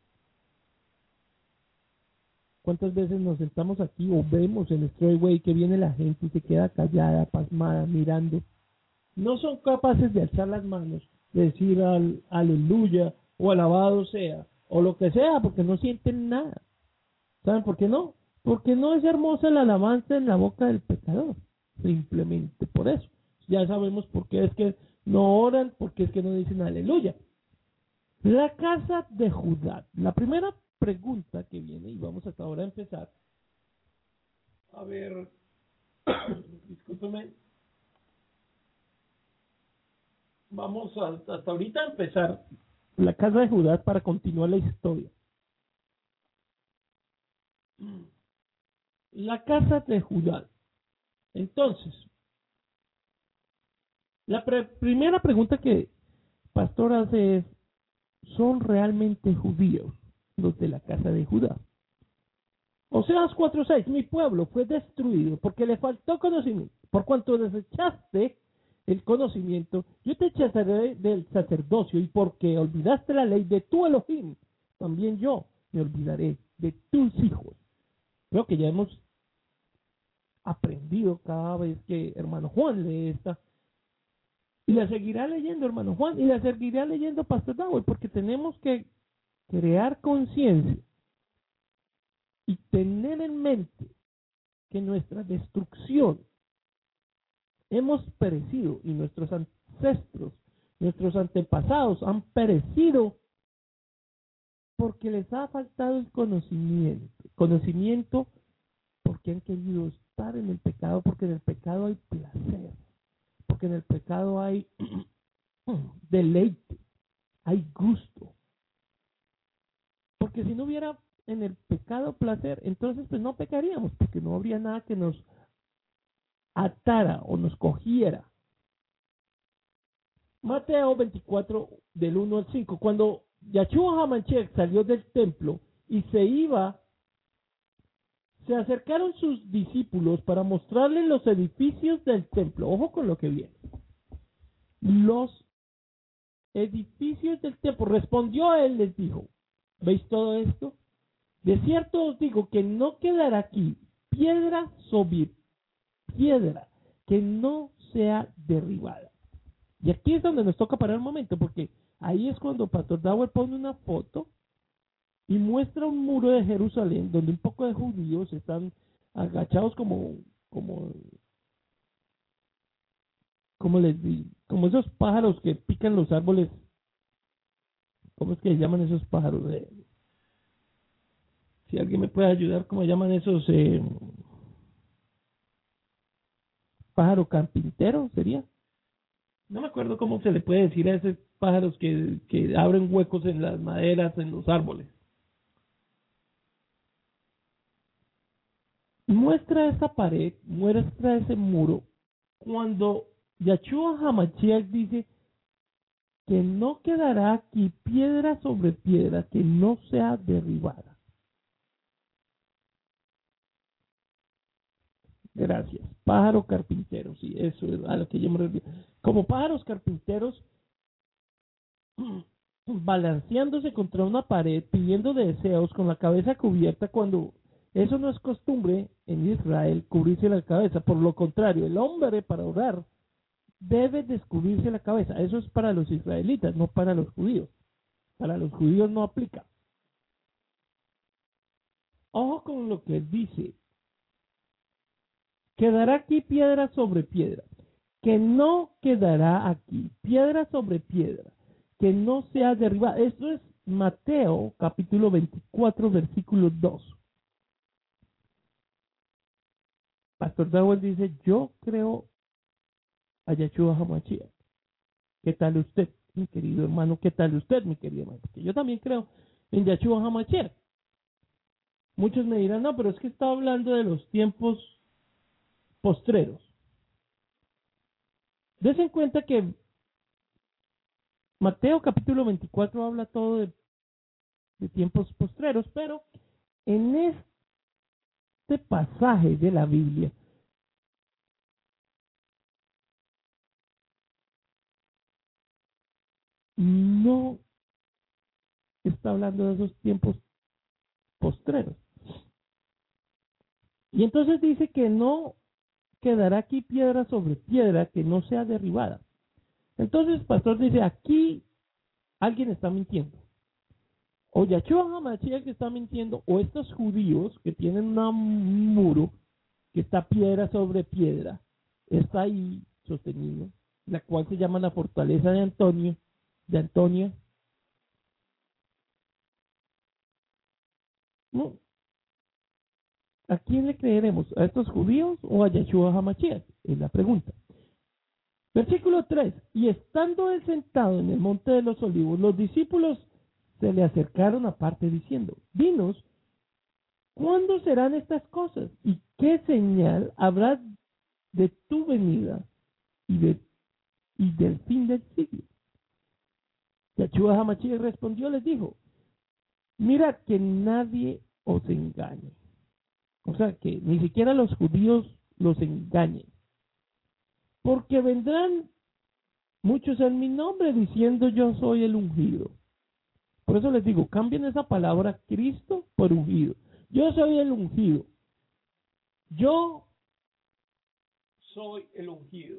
¿Cuántas veces nos sentamos aquí o vemos en Straightway que viene la gente y se queda callada, pasmada, mirando? No son capaces de alzar las manos, de decir aleluya o alabado sea, o lo que sea, porque no sienten nada. ¿Saben por qué no? Porque no es hermosa la alabanza en la boca del pecador. Simplemente por eso. Ya sabemos por qué es que no oran, porque es que no dicen aleluya. La casa de Judá. La primera pregunta que viene, y vamos hasta ahora a empezar. A ver, discúlpeme. Vamos hasta ahorita a empezar la casa de Judá para continuar la historia. La casa de Judá. Entonces, la primera pregunta que Pastor hace es: ¿son realmente judíos los de la casa de Judá? Oseas 4:6: mi pueblo fue destruido porque le faltó conocimiento. Por cuanto desechaste el conocimiento, yo te echaré del sacerdocio, y porque olvidaste la ley de tu Elohim, también yo me olvidaré de tus hijos. Creo que ya hemos aprendido cada vez que hermano Juan lee esta, y la seguirá leyendo hermano Juan, y la seguirá leyendo Pastor Dawel, porque tenemos que crear conciencia y tener en mente que nuestra destrucción hemos perecido, y nuestros ancestros, nuestros antepasados han perecido porque les ha faltado el conocimiento porque han querido estar en el pecado, porque en el pecado hay placer, porque en el pecado hay deleite, hay gusto. Porque si no hubiera en el pecado placer, entonces pues no pecaríamos, porque no habría nada que nos atara o nos cogiera. Mateo 24 del 1 al 5: cuando Yahshua HaMashiach salió del templo y se iba, se acercaron sus discípulos para mostrarle los edificios del templo. Ojo con lo que viene. Los edificios del templo. Respondió a él, les dijo: ¿veis todo esto? De cierto os digo que no quedará aquí piedra sobre piedra que no sea derribada. Y aquí es donde nos toca parar un momento, porque ahí es cuando Pastor Dawel pone una foto y muestra un muro de Jerusalén donde un poco de judíos están agachados como les digo, como esos pájaros que pican los árboles. ¿Cómo es que llaman esos pájaros? Si alguien me puede ayudar, ¿cómo llaman esos? Pájaro carpintero sería. No me acuerdo cómo se le puede decir a esos pájaros que abren huecos en las maderas, en los árboles. Muestra esa pared, muestra ese muro, cuando Yahshua HaMashiach dice que no quedará aquí piedra sobre piedra que no sea derribada. Gracias. Pájaro carpintero, sí, eso es a lo que yo me refiero. Como pájaros carpinteros balanceándose contra una pared, pidiendo deseos con la cabeza cubierta, cuando eso no es costumbre en Israel, cubrirse la cabeza. Por lo contrario, el hombre para orar debe descubrirse la cabeza. Eso es para los israelitas, no para los judíos. Para los judíos no aplica. Ojo con lo que dice. Quedará aquí piedra sobre piedra, que no quedará aquí piedra sobre piedra, que no sea derribada. Esto es Mateo capítulo 24, versículo 2. Pastor Dawel dice, yo creo a Yeshua HaMashiach. ¿Qué tal usted, mi querido hermano? ¿Qué tal usted, mi querido hermano? Porque yo también creo en Yeshua HaMashiach. Muchos me dirán, no, pero es que está hablando de los tiempos postreros. Des en cuenta que Mateo capítulo 24 habla todo de tiempos postreros, pero en este pasaje de la Biblia no está hablando de esos tiempos postreros. Y entonces dice que no quedará aquí piedra sobre piedra que no sea derribada. Entonces el pastor dice, aquí alguien está mintiendo. O Yeshua HaMashiach que está mintiendo, o estos judíos que tienen un muro que está piedra sobre piedra, está ahí sostenido, la cual se llama la fortaleza de Antonia. No. ¿A quién le creeremos? ¿A estos judíos o a Yeshua HaMashiach? Es la pregunta. Versículo 3. Y estando él sentado en el monte de los olivos, los discípulos se le acercaron aparte diciendo, dinos, ¿cuándo serán estas cosas? ¿Y qué señal habrá de tu venida y del fin del siglo? Yeshua HaMashiach respondió, les dijo, mira que nadie os engañe. O sea, que ni siquiera los judíos los engañen. Porque vendrán muchos en mi nombre diciendo yo soy el ungido. Por eso les digo, cambien esa palabra Cristo por ungido. Yo soy el ungido. Yo soy el ungido.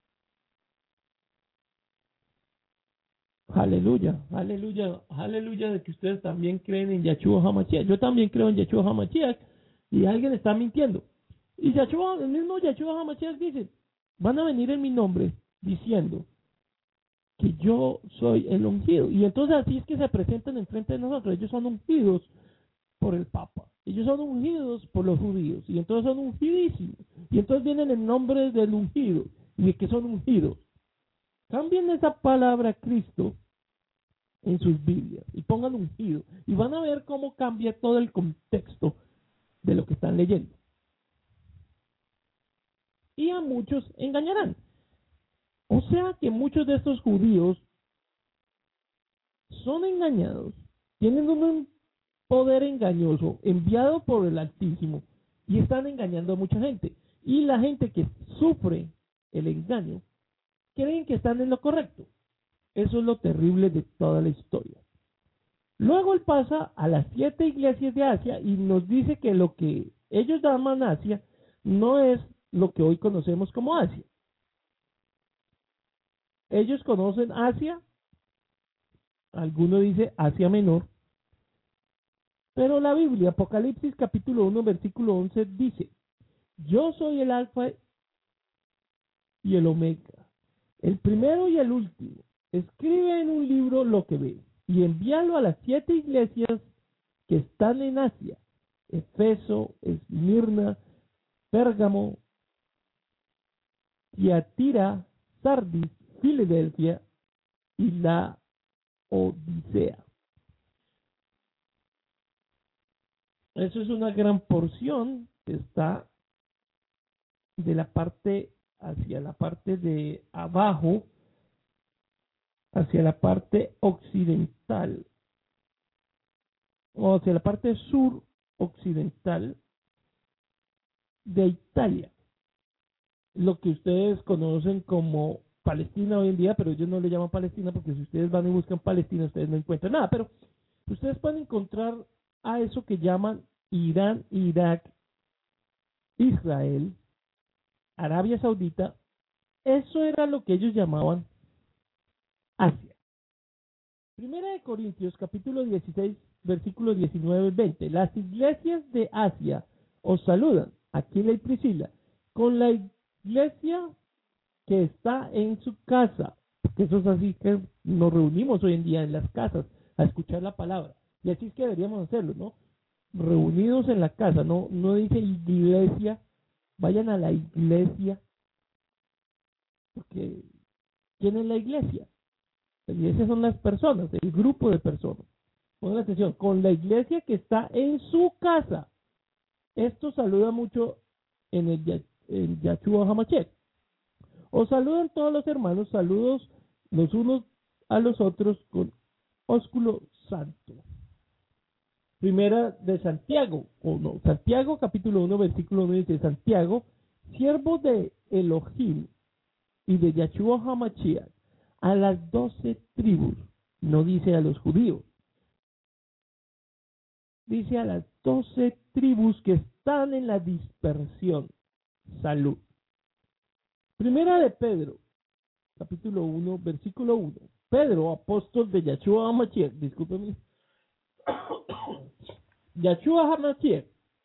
Aleluya, aleluya, aleluya de que ustedes también creen en Yeshua HaMashiach. Yo también creo en Yeshua HaMashiach y alguien está mintiendo. Y el mismo Yeshua HaMashiach dice, van a venir en mi nombre diciendo que yo soy el ungido. Y entonces así es que se presentan enfrente de nosotros. Ellos son ungidos por el Papa. Ellos son ungidos por los judíos. Y entonces son ungidísimos. Y entonces vienen en nombre del ungido. Y de que son ungidos. Cambien esa palabra Cristo en sus Biblias. Y pongan ungido. Y van a ver cómo cambia todo el contexto de lo que están leyendo. Y a muchos engañarán. O sea que muchos de estos judíos son engañados, tienen un poder engañoso enviado por el Altísimo y están engañando a mucha gente. Y la gente que sufre el engaño creen que están en lo correcto. Eso es lo terrible de toda la historia. Luego él pasa a las 7 iglesias de Asia y nos dice que lo que ellos llaman Asia no es lo que hoy conocemos como Asia. Ellos conocen Asia, alguno dice Asia Menor, pero la Biblia, Apocalipsis capítulo 1, versículo 11 dice, yo soy el Alfa y el Omega, el primero y el último. Escribe en un libro lo que ves y envíalo a las 7 iglesias que están en Asia, Efeso, Esmirna, Pérgamo, Tiatira, Sardis, Filadelfia y la Odisea. Eso es una gran porción que está de la parte hacia la parte de abajo, hacia la parte occidental o hacia la parte sur occidental de Italia, lo que ustedes conocen como Palestina hoy en día, pero ellos no le llaman Palestina porque si ustedes van y buscan Palestina ustedes no encuentran nada, pero ustedes pueden encontrar a eso que llaman Irán, Irak, Israel, Arabia Saudita eso era lo que ellos llamaban Asia. Primera de Corintios, capítulo 16, versículos 19 y 20. Las iglesias de Asia os saludan, Aquila y Priscila, con la iglesia que está en su casa. Porque eso es así que nos reunimos hoy en día en las casas a escuchar la palabra. Y así es que deberíamos hacerlo, ¿no? Reunidos en la casa, no dice iglesia, vayan a la iglesia. Porque, ¿quién es la iglesia? La iglesia son las personas, el grupo de personas. Pongan atención, con la iglesia que está en su casa. Esto saluda mucho en el Yahshua HaMashiach. Os saludan todos los hermanos, saludos los unos a los otros con ósculo santo. Primera de Santiago, Santiago capítulo 1, versículo 1 dice, Santiago, siervo de Elohim y de Yahshua HaMashiach, a las 12 tribus, no dice a los judíos, dice a las 12 tribus que están en la dispersión. Salud. Primera de Pedro, capítulo 1, versículo 1. Pedro, apóstol de Yahshua HaMashiach, discúlpeme. Yahshua HaMashiach,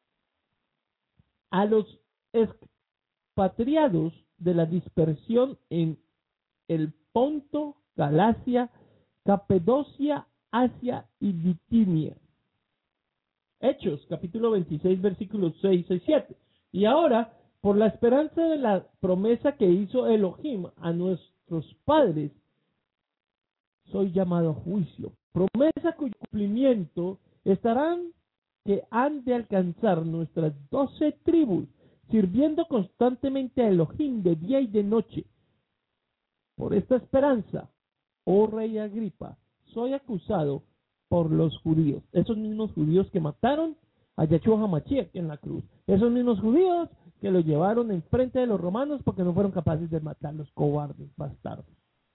a los expatriados de la dispersión en el Ponto, Galacia, Capadocia, Asia y Bitinia. Hechos, capítulo 26, versículos 6 y 7. Y ahora, por la esperanza de la promesa que hizo Elohim a nuestros padres, soy llamado a juicio. Promesa cuyo cumplimiento estarán que han de alcanzar nuestras 12 tribus, sirviendo constantemente a Elohim de día y de noche. Por esta esperanza, oh rey Agripa, soy acusado por los judíos, esos mismos judíos que mataron a Yahshua HaMashiach en la cruz, esos mismos judíos que lo llevaron enfrente de los romanos porque no fueron capaces de matar los cobardes bastardos.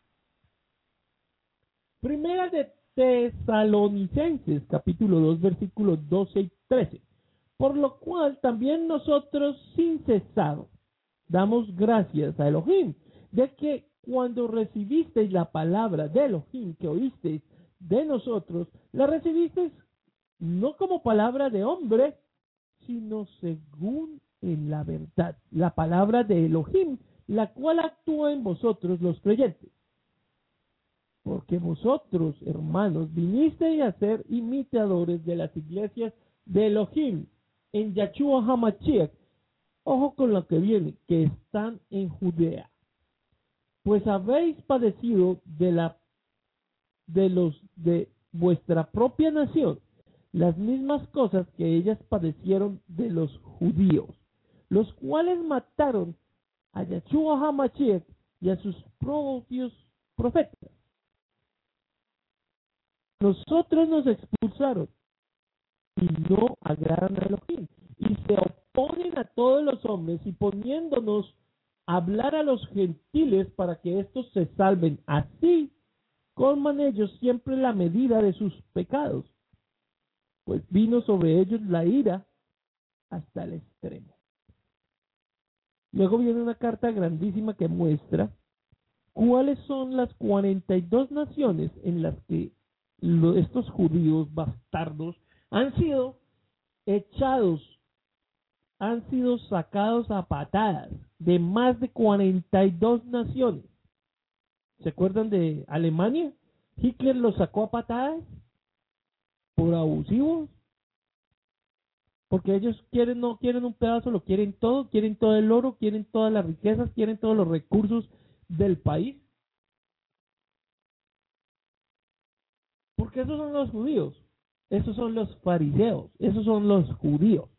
Primera de Tesalonicenses, capítulo 2, versículos 12 y 13. Por lo cual también nosotros sin cesar damos gracias a Elohim, de que cuando recibisteis la palabra de Elohim que oísteis de nosotros, la recibisteis no como palabra de hombre, sino según en la verdad, la palabra de Elohim, la cual actúa en vosotros los creyentes. Porque vosotros, hermanos, vinisteis a ser imitadores de las iglesias de Elohim en Yahshua HaMashiach. Ojo con lo que viene, que están en Judea. Pues habéis padecido de los de vuestra propia nación las mismas cosas que ellas padecieron de los judíos, los cuales mataron a Yahshua HaMashiach y a sus propios profetas. Nosotros nos expulsaron y no agradan a Elohim, y se oponen a todos los hombres, y poniéndonos a hablar a los gentiles para que éstos se salven. Así colman ellos siempre la medida de sus pecados, pues vino sobre ellos la ira hasta el extremo. Luego viene una carta grandísima que muestra cuáles son las 42 naciones en las que estos judíos bastardos han sido echados, han sido sacados a patadas de más de 42 naciones. ¿Se acuerdan de Alemania? Hitler los sacó a patadas por abusivos, porque ellos no quieren un pedazo, lo quieren todo el oro, quieren todas las riquezas, quieren todos los recursos del país. Porque esos son los judíos, esos son los fariseos, esos son los judíos.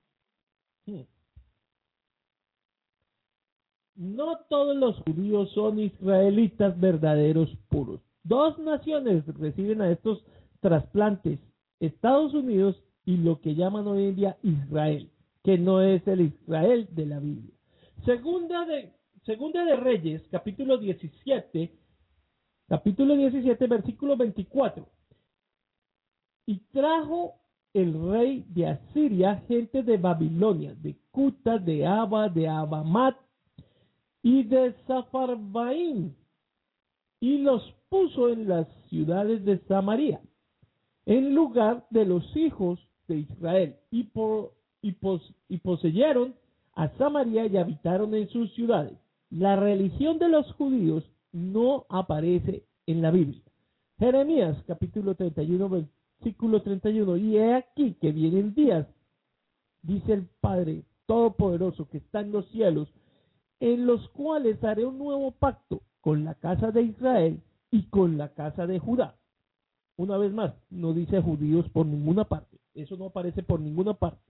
No todos los judíos son israelitas verdaderos puros. Dos naciones reciben a estos trasplantes, Estados Unidos y lo que llaman hoy en día Israel, que no es el Israel de la Biblia. Segunda de Reyes, capítulo 17, versículo 24. Y trajo el rey de Asiria gente de Babilonia, de Cuta, de Aba, de Abamat, y de Safarbaim, y los puso en las ciudades de Samaria, en lugar de los hijos de Israel, y poseyeron a Samaria y habitaron en sus ciudades. La religión de los judíos no aparece en la Biblia. Jeremías capítulo 31 versículo 31. Y he aquí que vienen días, dice el Padre Todopoderoso que está en los cielos, en los cuales haré un nuevo pacto con la casa de Israel y con la casa de Judá. Una vez más, no dice judíos por ninguna parte. Eso no aparece por ninguna parte.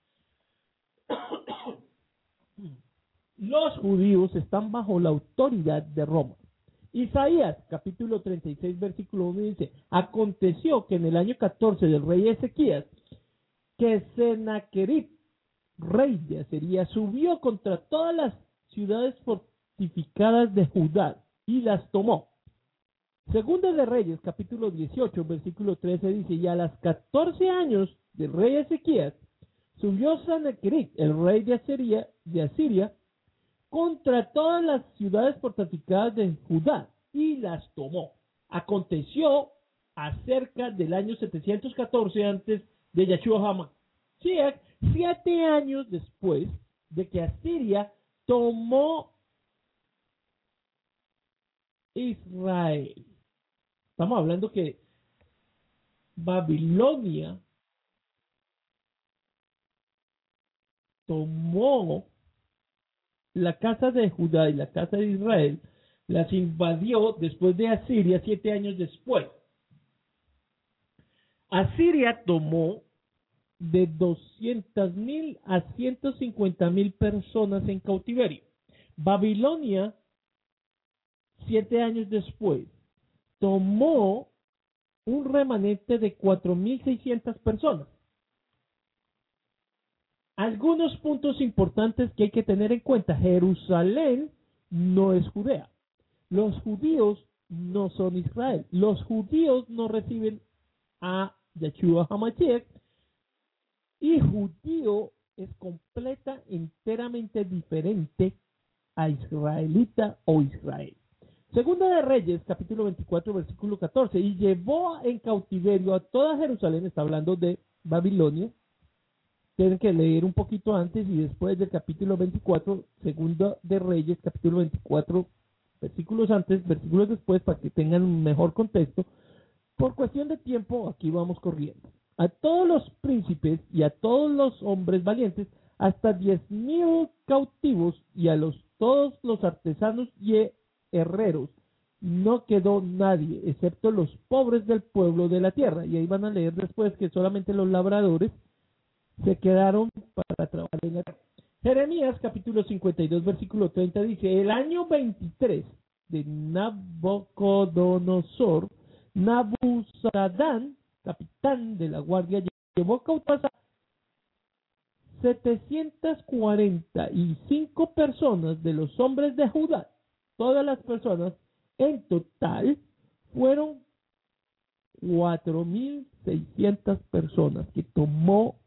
Los judíos están bajo la autoridad de Roma. Isaías, capítulo 36, versículo 1 dice: aconteció que en el año 14 del rey Ezequías, que Sennacherib, rey de Asiria, subió contra todas las ciudades fortificadas de Judá y las tomó. Segunda de Reyes, capítulo 18, versículo 13 dice: y a los 14 años del rey Ezequías, subió Sennacherib, el rey de Asiria, contra todas las ciudades fortificadas de Judá y las tomó. Aconteció acerca del año 714 antes de Yahshua HaMashiach, 7 años después de que Asiria tomó Israel. Estamos hablando que Babilonia tomó la casa de Judá y la casa de Israel, las invadió después de Asiria 7 años después. Asiria tomó de 200,000 a 150,000 personas en cautiverio. Babilonia, 7 años después, tomó un remanente de 4,600 personas. Algunos puntos importantes que hay que tener en cuenta: Jerusalén no es Judea. Los judíos no son Israel. Los judíos no reciben a Yahshua HaMashiach. Y judío es enteramente diferente a israelita o Israel. Segunda de Reyes, capítulo 24, versículo 14. Y llevó en cautiverio a toda Jerusalén. Está hablando de Babilonia. Tienen que leer un poquito antes y después del capítulo 24, Segunda de Reyes, capítulo 24, versículos antes, versículos después, para que tengan un mejor contexto. Por cuestión de tiempo, aquí vamos corriendo. A todos los príncipes y a todos los hombres valientes, hasta 10,000 cautivos, y a todos los artesanos y herreros. No quedó nadie, excepto los pobres del pueblo de la tierra. Y ahí van a leer después que solamente los labradores se quedaron para trabajar en la tierra. Jeremías capítulo 52 versículo 30 dice: el año 23 de Nabucodonosor, Nabuzaradán, capitán de la guardia, llevó cautivas a 745 personas de los hombres de Judá. Todas las personas en total fueron 4,600 personas que tomó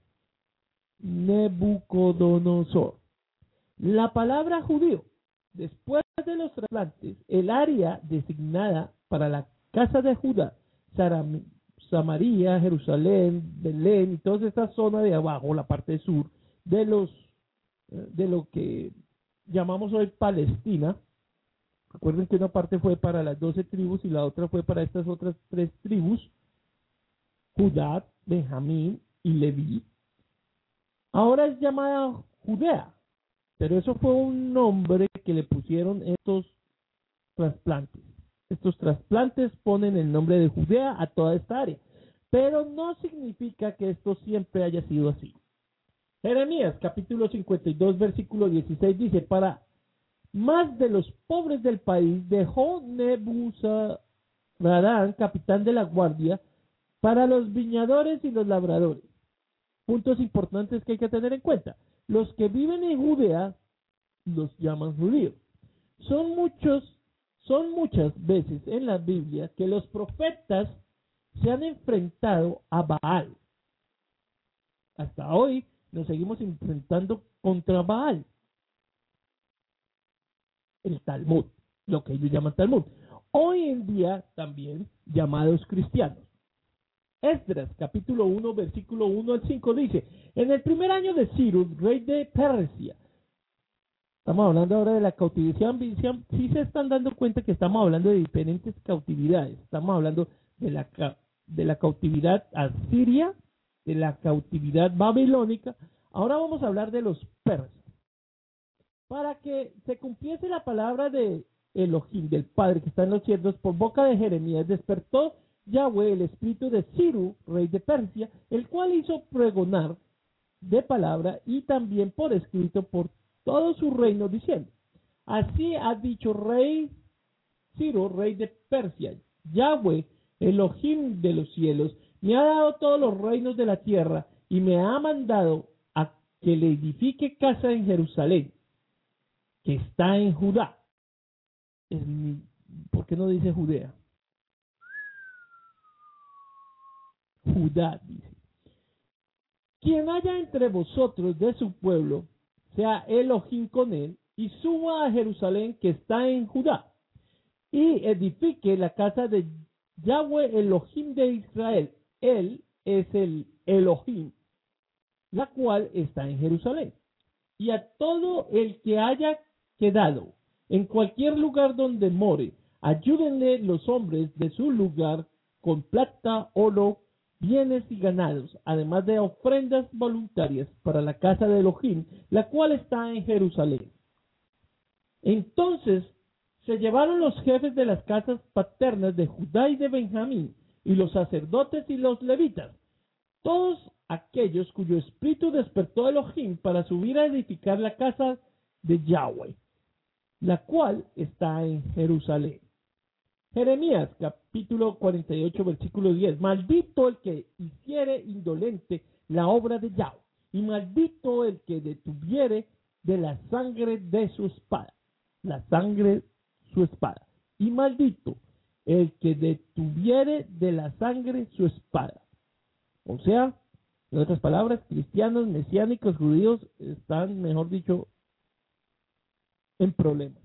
Nabucodonosor. La palabra judío, después de los trasplantes, el área designada para la casa de Judá, Samaria, Jerusalén, Belén y toda esta zona de abajo, la parte sur de lo que llamamos hoy Palestina. Recuerden que una parte fue para las 12 tribus y la otra fue para estas otras 3 tribus: Judá, Benjamín y Leví. Ahora es llamada Judea, pero eso fue un nombre que le pusieron estos trasplantes. Estos trasplantes ponen el nombre de Judea a toda esta área, pero no significa que esto siempre haya sido así. Jeremías capítulo 52 versículo 16 dice: para más de los pobres del país dejó Nebuzaradán, capitán de la guardia, para los viñadores y los labradores. Puntos importantes que hay que tener en cuenta: los que viven en Judea los llaman judíos. Son muchas veces en la Biblia que los profetas se han enfrentado a Baal. Hasta hoy nos seguimos enfrentando contra Baal. el Talmud, lo que ellos llaman Talmud. Hoy en día también llamados cristianos. Esdras, capítulo 1, versículo 1 al 5 dice: en el primer año de Ciro, rey de Persia. Estamos hablando ahora de la cautividad. Sí se están dando cuenta que estamos hablando de diferentes cautividades. Estamos hablando de la cautividad asiria, de la cautividad babilónica. Ahora vamos a hablar de los persas. Para que se cumpliese la palabra de Elohim, del Padre que está en los cielos, por boca de Jeremías, despertó Yahweh el espíritu de Ciro, rey de Persia, el cual hizo pregonar de palabra y también por escrito por todo su reino, diciendo: así ha dicho rey Ciro, rey de Persia, Yahweh, Elohim de los cielos, me ha dado todos los reinos de la tierra y me ha mandado a que le edifique casa en Jerusalén, que está en Judá. ¿Por qué no dice Judea? Judá dice. Quien haya entre vosotros de su pueblo, sea Elohim con él, y suba a Jerusalén que está en Judá, y edifique la casa de Yahweh Elohim de Israel. Él es el Elohim, la cual está en Jerusalén. Y a todo el que haya quedado en cualquier lugar donde more, ayúdenle los hombres de su lugar con plata, oro, bienes y ganados, además de ofrendas voluntarias para la casa de Elohim, la cual está en Jerusalén. Entonces se llevaron los jefes de las casas paternas de Judá y de Benjamín, y los sacerdotes y los levitas, todos aquellos cuyo espíritu despertó Elohim para subir a edificar la casa de Yahweh, la cual está en Jerusalén. Jeremías, capítulo 48, versículo 10. Maldito el que hiciere indolente la obra de Yahweh, y maldito el que detuviere de la sangre de su espada. La sangre su espada. Y maldito el que detuviere de la sangre su espada. O sea, en otras palabras, cristianos, mesiánicos, judíos están, mejor dicho, en problemas.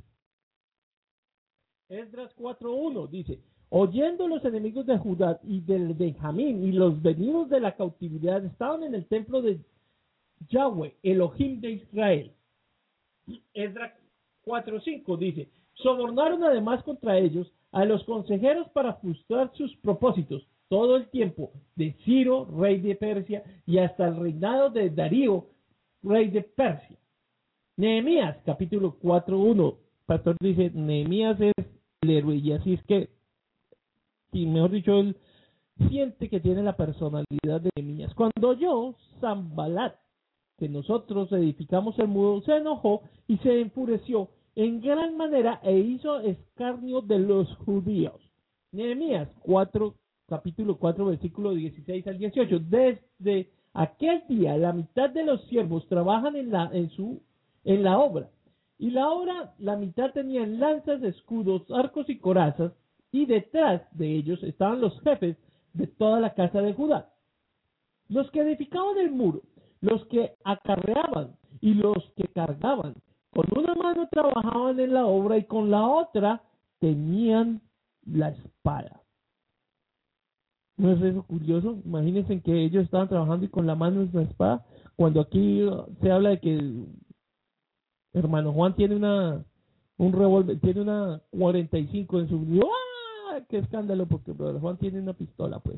Esdras 4.1 dice: oyendo los enemigos de Judá y del Benjamín y los venidos de la cautividad estaban en el templo de Yahweh, Elohim de Israel. Esdras 4.5 dice: sobornaron además contra ellos a los consejeros para frustrar sus propósitos todo el tiempo de Ciro, rey de Persia, y hasta el reinado de Darío, rey de Persia. Nehemías, capítulo 4.1. Pastor dice, Nehemías es el héroe, y así es que, y mejor dicho, él siente que tiene la personalidad de Nehemías. Cuando oyó Sanballat que nosotros edificamos el muro, se enojó y se enfureció en gran manera e hizo escarnio de los judíos. Nehemías 4, capítulo 4, versículo 16 al 18. Desde aquel día la mitad de los siervos trabajan en la obra. Y la mitad tenían lanzas, escudos, arcos y corazas, y detrás de ellos estaban los jefes de toda la casa de Judá. Los que edificaban el muro, los que acarreaban y los que cargaban, con una mano trabajaban en la obra y con la otra tenían la espada. ¿No es eso curioso? Imagínense que ellos estaban trabajando y con la mano es la espada, cuando aquí se habla de que hermano Juan tiene un revólver, tiene una 45 en su... ¡Ah! ¡Qué escándalo! Porque brother Juan tiene una pistola, pues.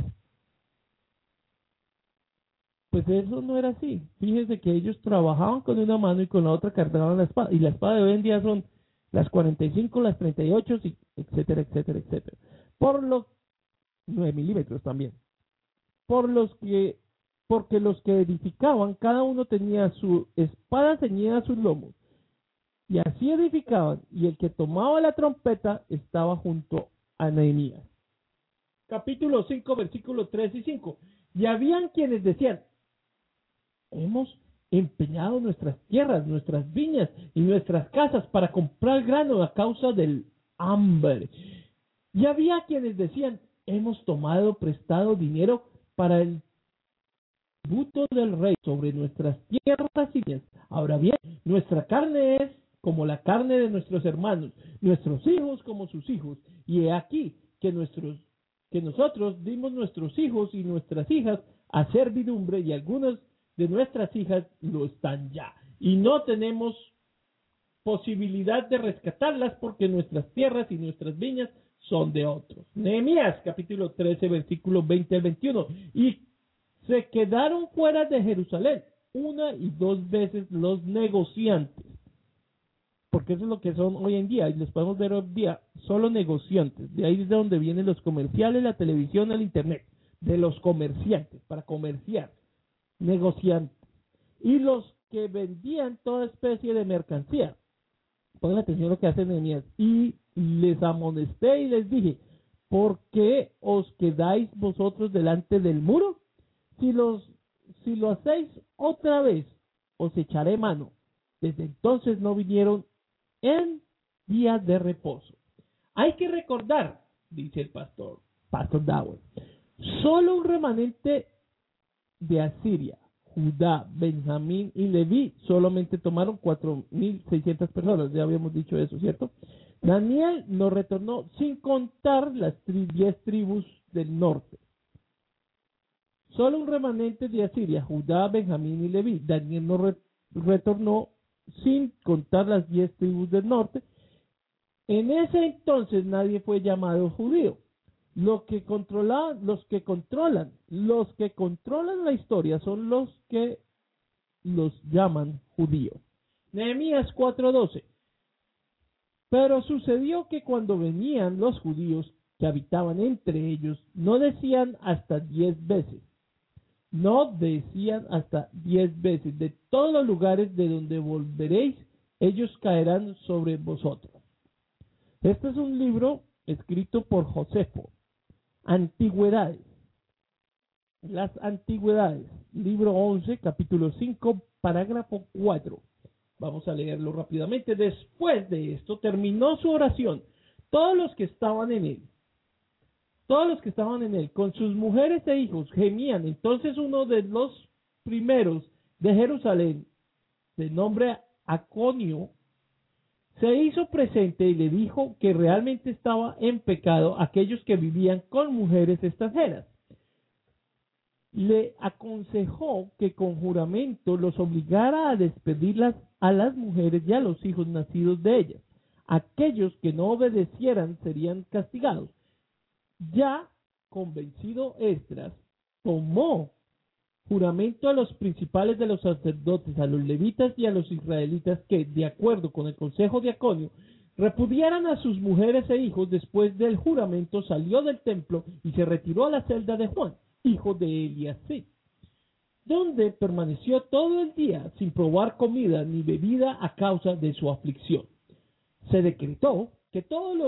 Pues eso no era así. Fíjense que ellos trabajaban con una mano y con la otra cargaban la espada. Y la espada de hoy en día son las 45, las 38, etcétera, etcétera, etcétera. Por los 9 milímetros también. Porque los que edificaban, cada uno tenía su espada ceñida a sus lomos. Y así edificaban, y el que tomaba la trompeta estaba junto a Nehemías. Capítulo 5, versículos 3 y 5. Y habían quienes decían, hemos empeñado nuestras tierras, nuestras viñas y nuestras casas para comprar grano a causa del hambre. Y había quienes decían, hemos tomado prestado dinero para el tributo del rey sobre nuestras tierras y viñas. Ahora bien, nuestra carne es como la carne de nuestros hermanos, nuestros hijos como sus hijos. Y he aquí que nosotros dimos nuestros hijos y nuestras hijas a servidumbre, y algunas de nuestras hijas lo están ya. Y no tenemos posibilidad de rescatarlas porque nuestras tierras y nuestras viñas son de otros. Nehemías capítulo 13 versículos 20 al 21. Y se quedaron fuera de Jerusalén 1 y 2 veces los negociantes, porque eso es lo que son hoy en día, y los podemos ver hoy en día, solo negociantes. De ahí es de donde vienen los comerciales, la televisión, el internet, de los comerciantes, para comerciar, negociantes. Y los que vendían toda especie de mercancía. Pongan atención a lo que hace Nehemías. Y les amonesté y les dije, ¿por qué os quedáis vosotros delante del muro? Si lo hacéis otra vez, os echaré mano. Desde entonces no vinieron en días de reposo. Hay que recordar, dice el pastor Dower, solo un remanente de Asiria, Judá, Benjamín y Leví solamente tomaron 4.600 personas. Ya habíamos dicho eso, ¿cierto? Daniel no retornó sin contar las 10 tribus del norte. Solo un remanente de Asiria, Judá, Benjamín y Leví. Daniel no retornó sin contar las 10 tribus del norte. En ese entonces nadie fue llamado judío. Los que controlan la historia son los que los llaman judíos. Nehemías 4:12. Pero sucedió que cuando venían los judíos que habitaban entre ellos, no decían hasta 10 veces. No decían hasta 10 veces. De todos los lugares de donde volveréis, ellos caerán sobre vosotros. Este es un libro escrito por Josefo. Antigüedades. Las Antigüedades. Libro 11, capítulo 5, parágrafo 4. Vamos a leerlo rápidamente. Después de esto, terminó su oración. Todos los que estaban en él, con sus mujeres e hijos, gemían. Entonces uno de los primeros de Jerusalén, de nombre Aconio, se hizo presente y le dijo que realmente estaba en pecado aquellos que vivían con mujeres extranjeras. Le aconsejó que con juramento los obligara a despedirlas a las mujeres y a los hijos nacidos de ellas. Aquellos que no obedecieran serían castigados. Ya convencido, Esdras tomó juramento a los principales de los sacerdotes, a los levitas y a los israelitas que, de acuerdo con el consejo de Aconio, repudiaran a sus mujeres e hijos. Después del juramento salió del templo y se retiró a la celda de Juan, hijo de Eliasib, donde permaneció todo el día sin probar comida ni bebida a causa de su aflicción. Se decretó que todos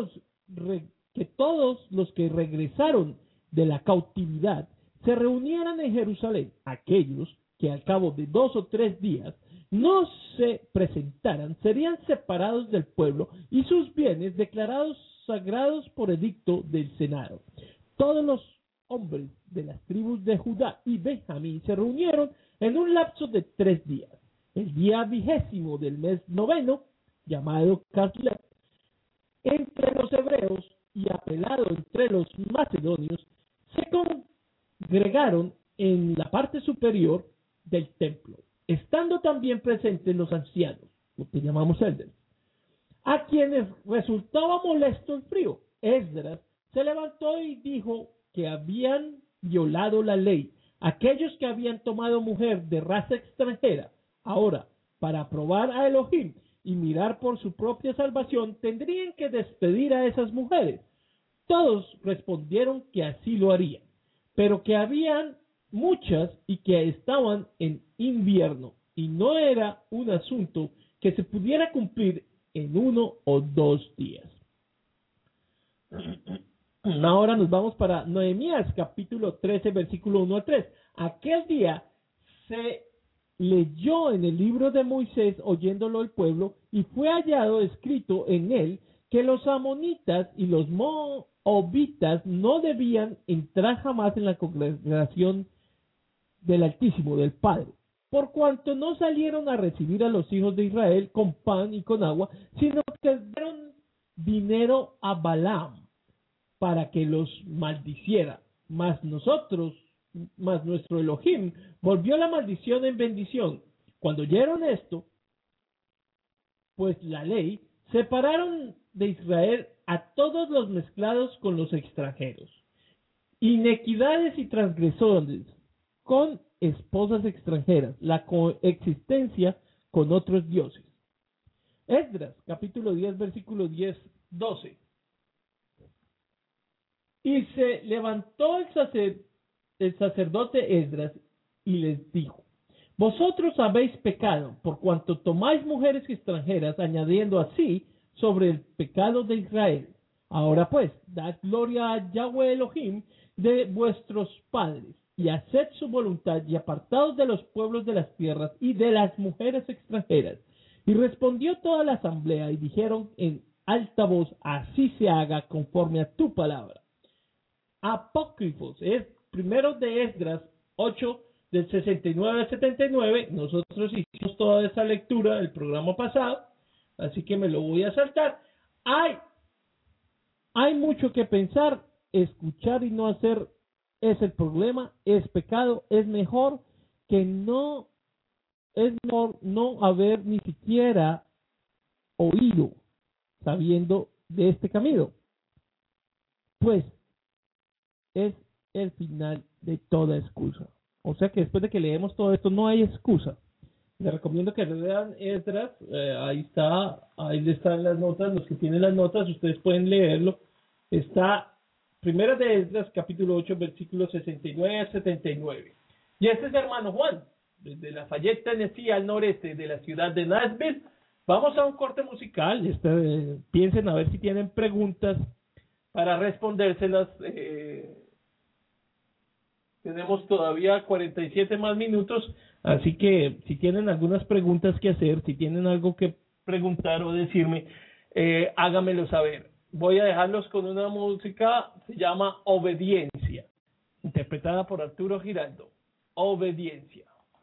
los que regresaron de la cautividad se reunieran en Jerusalén. Aquellos que al cabo de 2 o 3 días no se presentaran serían separados del pueblo y sus bienes declarados sagrados por edicto del Senado. Todos los hombres de las tribus de Judá y Benjamín se reunieron en un lapso de 3 días. El día 20 del mes 9, llamado Caslet, entre los hebreos y apelado entre los macedonios, se congregaron en la parte superior del templo, estando también presentes los ancianos, lo que llamamos elders, a quienes resultaba molesto el frío. Esdras se levantó y dijo que habían violado la ley aquellos que habían tomado mujer de raza extranjera. Ahora, para probar a Elohim y mirar por su propia salvación, tendrían que despedir a esas mujeres. Todos respondieron que así lo harían, pero que habían muchas y que estaban en invierno, y no era un asunto que se pudiera cumplir en 1 o 2 días. Ahora nos vamos para Nehemías capítulo 13, versículo 1 a 3. Aquel día se leyó en el libro de Moisés, oyéndolo el pueblo, y fue hallado escrito en él que los amonitas y los moabitas no debían entrar jamás en la congregación del Altísimo, del Padre. por cuanto no salieron a recibir a los hijos de Israel con pan y con agua, sino que dieron dinero a Balaam para que los maldiciera. Mas nuestro Elohim volvió la maldición en bendición. Cuando oyeron esto, pues la ley, separaron de Israel a todos los mezclados con los extranjeros. Inequidades y transgresores con esposas extranjeras, la coexistencia con otros dioses. Esdras, capítulo 10, versículo 10-12. Y se levantó el sacerdote Esdras y les dijo: vosotros habéis pecado por cuanto tomáis mujeres extranjeras, añadiendo así sobre el pecado de Israel. Ahora pues, dad gloria a Yahweh Elohim de vuestros padres, y haced su voluntad, y apartaos de los pueblos de las tierras y de las mujeres extranjeras. Y respondió toda la asamblea, y dijeron en alta voz: así se haga conforme a tu palabra. Apócrifos, es primero de Esdras 8, del 69 al 79. Nosotros hicimos toda esa lectura el programa pasado, así que me lo voy a saltar. Hay mucho que pensar. Escuchar y no hacer es el problema, es pecado. Es mejor no haber ni siquiera oído, sabiendo de este camino, pues es el final de toda excusa. O sea que después de que leemos todo esto, no hay excusa. Les recomiendo que lean Esdras. Ahí están las notas. Los que tienen las notas, ustedes pueden leerlo. Está primera de Esdras, capítulo 8, versículos 69 a 79. Y este es hermano Juan, desde Lafayette, Tennessee, al noreste de la ciudad de Nashville. Vamos a un corte musical. Piensen a ver si tienen preguntas para respondérselas. Tenemos todavía 47 más minutos, así que si tienen algunas preguntas que hacer, si tienen algo que preguntar o decirme, háganmelo saber. Voy a dejarlos con una música, se llama Obediencia, interpretada por Arturo Giraldo. Obediencia.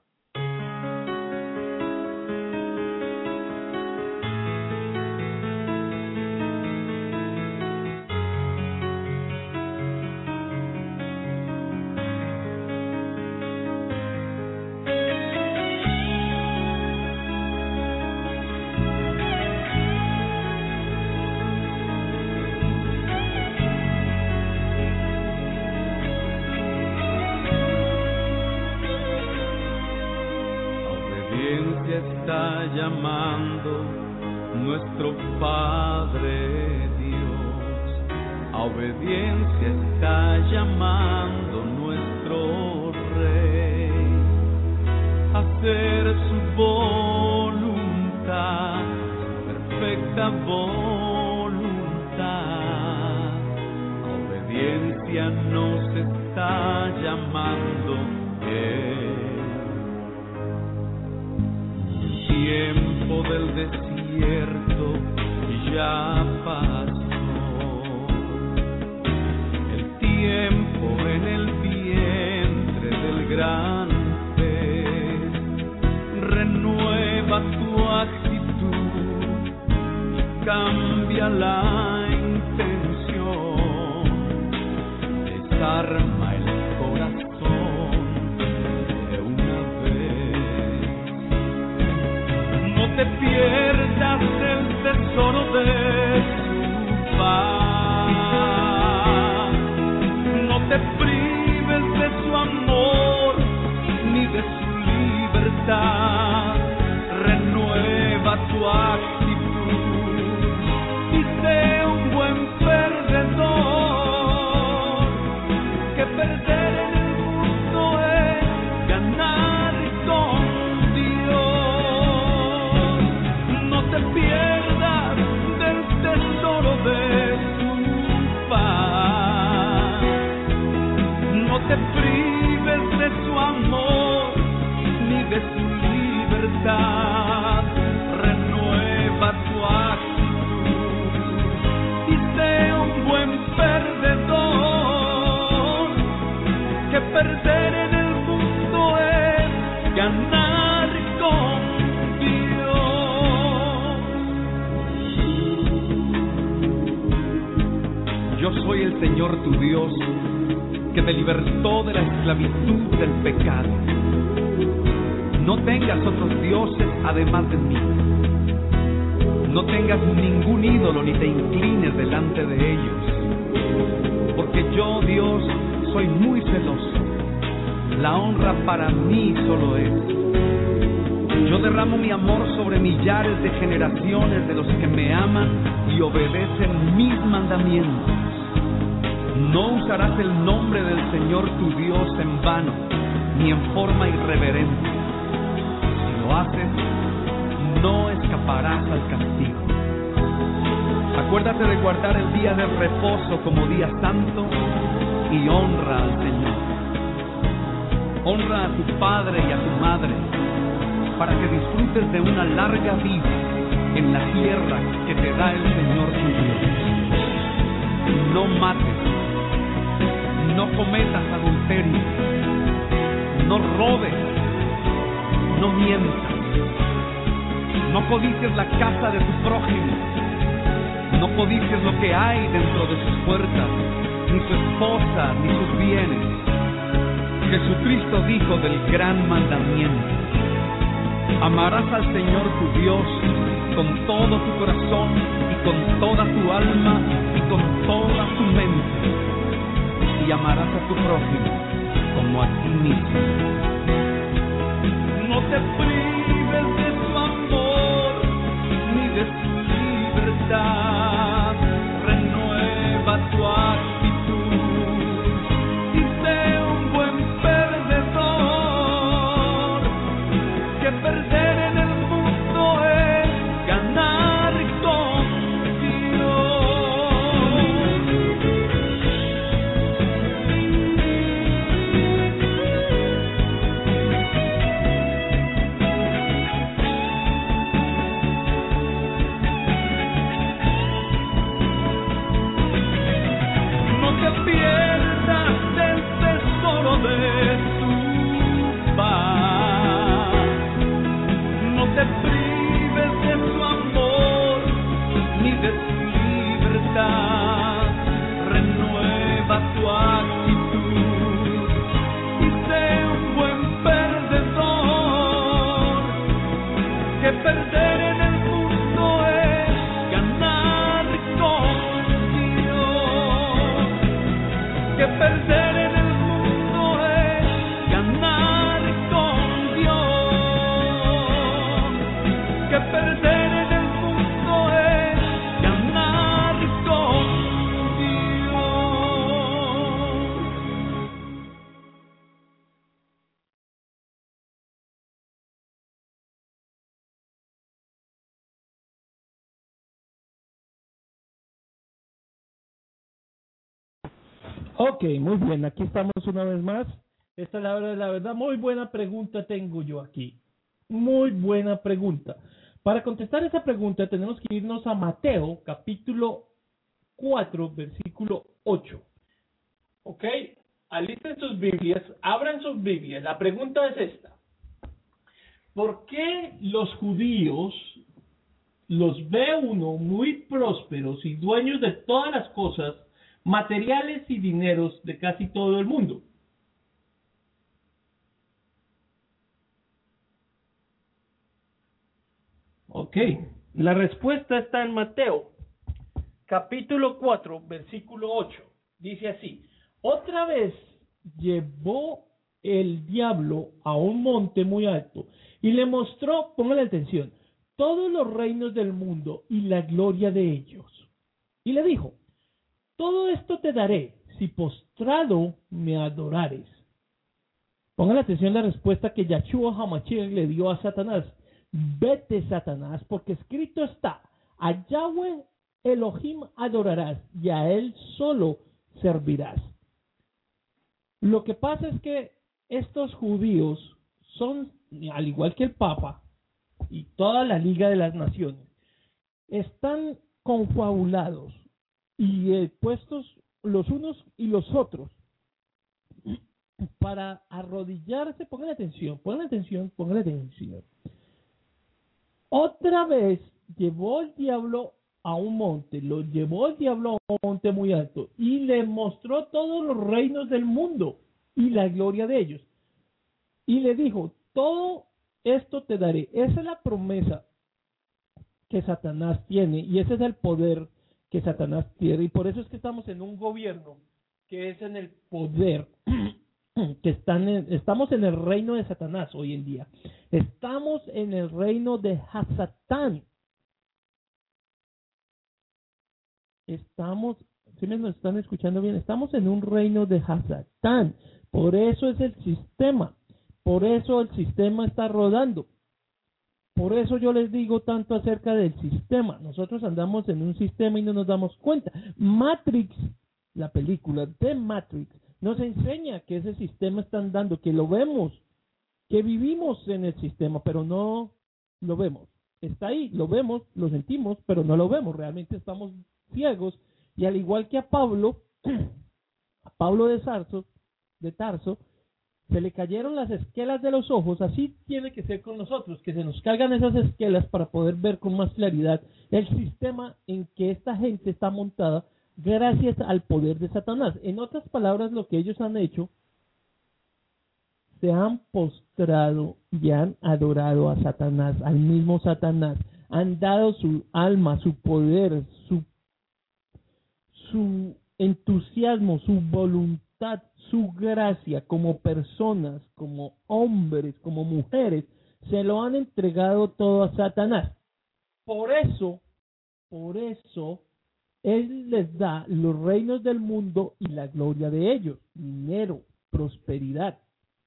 Está llamando nuestro Padre Dios, a obediencia está llamando nuestro Rey, a hacer su voluntad, perfecta voluntad. A obediencia nos está llamando Él. Tiempo del desierto ya pasó, el tiempo en el vientre del gran pez. Renueva tu actitud y cambia la intención, desarma el corazón de una vez. No te pierdas el tesoro de su paz, no te prives de su amor ni de su libertad. Renueva tu actitud y sé un buen perdedor, que perder en el mundo es ganar con Dios. No te pierdas del tesoro de su paz, no te prives de su amor ni de su libertad. Renueva tu actitud y sé un buen perdedor, que perder en el mundo es ganar Señor tu Dios, que te libertó de la esclavitud del pecado. No tengas otros dioses además de mí. No tengas ningún ídolo ni te inclines delante de ellos. Porque yo, Dios, soy muy celoso. La honra para mí solo es. Yo derramo mi amor sobre millares de generaciones de los que me aman y obedecen mis mandamientos. No usarás el nombre del Señor tu Dios en vano, ni en forma irreverente. Si lo haces, no escaparás al castigo. Acuérdate de guardar el día de reposo como día santo y honra al Señor. Honra a tu padre y a tu madre, para que disfrutes de una larga vida en la tierra que te da el Señor tu Dios. No mates, no cometas adulterio, no robes, no mientas, no codicies la casa de tu prójimo, no codicies lo que hay dentro de sus puertas, ni su esposa, ni sus bienes. Jesucristo dijo del gran mandamiento: amarás al Señor tu Dios con todo tu corazón y con toda tu alma y con toda tu mente, y amarás a tu prójimo como a ti mismo. No te prives de su amor ni de su libertad. Renueva tu actitud y sé un buen perdedor. Que perder en el mundo es ganar con Dios. No te pierdas del tesoro de tu paz. No te prives de su amor ni de su libertad. Renueva tu actitud y sé un buen perdedor. Que perder en el mundo es ganar con Dios. Que perder en el mundo es ganar con Dios. Que perder en el mundo es ganar con Dios. Ok, muy bien, aquí estamos una vez más. Esta es la hora de la verdad. Muy buena pregunta tengo yo aquí. Muy buena pregunta. Para contestar esa pregunta tenemos que irnos a Mateo, capítulo 4, versículo 8. Ok, alisten sus Biblias, abran sus Biblias. La pregunta es esta. ¿Por qué los judíos los ve uno muy prósperos y dueños de todas las cosas materiales y dineros de casi todo el mundo? Ok, la respuesta está en Mateo, capítulo 4, versículo 8. Dice así: otra vez llevó el diablo a un monte muy alto y le mostró, póngale atención, todos los reinos del mundo y la gloria de ellos. Y le dijo: todo esto te daré si postrado me adorares. Pongan atención la respuesta que Yahshua HaMashiach le dio a Satanás: vete, Satanás, porque escrito está: a Yahweh Elohim adorarás y a él solo servirás. Lo que pasa es que estos judíos son, al igual que el Papa y toda la Liga de las Naciones, están confabulados y puestos los unos y los otros para arrodillarse. Pongan atención. Otra vez llevó el diablo a un monte, lo llevó el diablo a un monte muy alto y le mostró todos los reinos del mundo y la gloria de ellos. Y le dijo, todo esto te daré. Esa es la promesa que Satanás tiene y ese es el poder que Satanás tiene. Y por eso es que estamos en un gobierno que es en el poder, que estamos en el reino de Satanás hoy en día. Estamos en el reino de Hasatán. Estamos, si me están escuchando bien, estamos en un reino de Hasatán. Por eso es el sistema. Por eso el sistema está rodando. Por eso yo les digo tanto acerca del sistema. Nosotros andamos en un sistema y no nos damos cuenta. Matrix, la película de Matrix, nos enseña que ese sistema está andando, que lo vemos, que vivimos en el sistema, pero no lo vemos. Está ahí, lo vemos, lo sentimos, pero no lo vemos. Realmente estamos ciegos. Y al igual que a Pablo de Tarso, se le cayeron las esquelas de los ojos. Así tiene que ser con nosotros, que se nos caigan esas esquelas para poder ver con más claridad el sistema en que esta gente está montada gracias al poder de Satanás. En otras palabras, lo que ellos han hecho, se han postrado y han adorado a Satanás, al mismo Satanás. Han dado su alma, su poder, su entusiasmo, su voluntad, su gracia como personas, como hombres, como mujeres, se lo han entregado todo a Satanás. Por eso, Él les da los reinos del mundo y la gloria de ellos, dinero, prosperidad.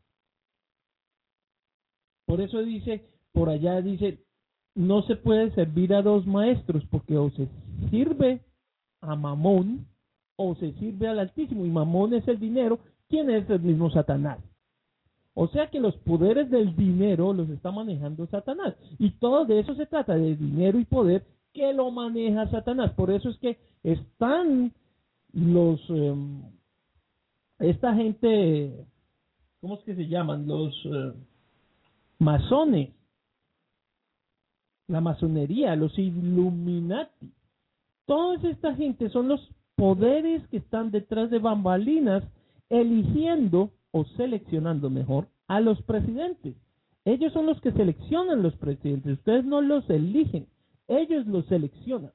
Por eso dice, por allá dice, no se puede servir a dos maestros, porque o se sirve a Mamón o se sirve al Altísimo, y Mamón es el dinero, ¿quién es el mismo Satanás? O sea que los poderes del dinero los está manejando Satanás, y todo de eso se trata, de dinero y poder que lo maneja Satanás. Por eso es que están esta gente, ¿cómo es que se llaman? Los masones, la masonería, los Illuminati. Toda esta gente son los poderes que están detrás de bambalinas eligiendo o seleccionando mejor a los presidentes. Ellos son los que seleccionan los presidentes. Ustedes no los eligen, ellos los seleccionan.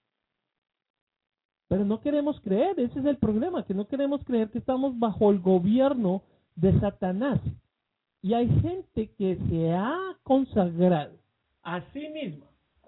Pero no queremos creer, ese es el problema, que no queremos creer que estamos bajo el gobierno de Satanás. Y hay gente que se ha consagrado a sí misma.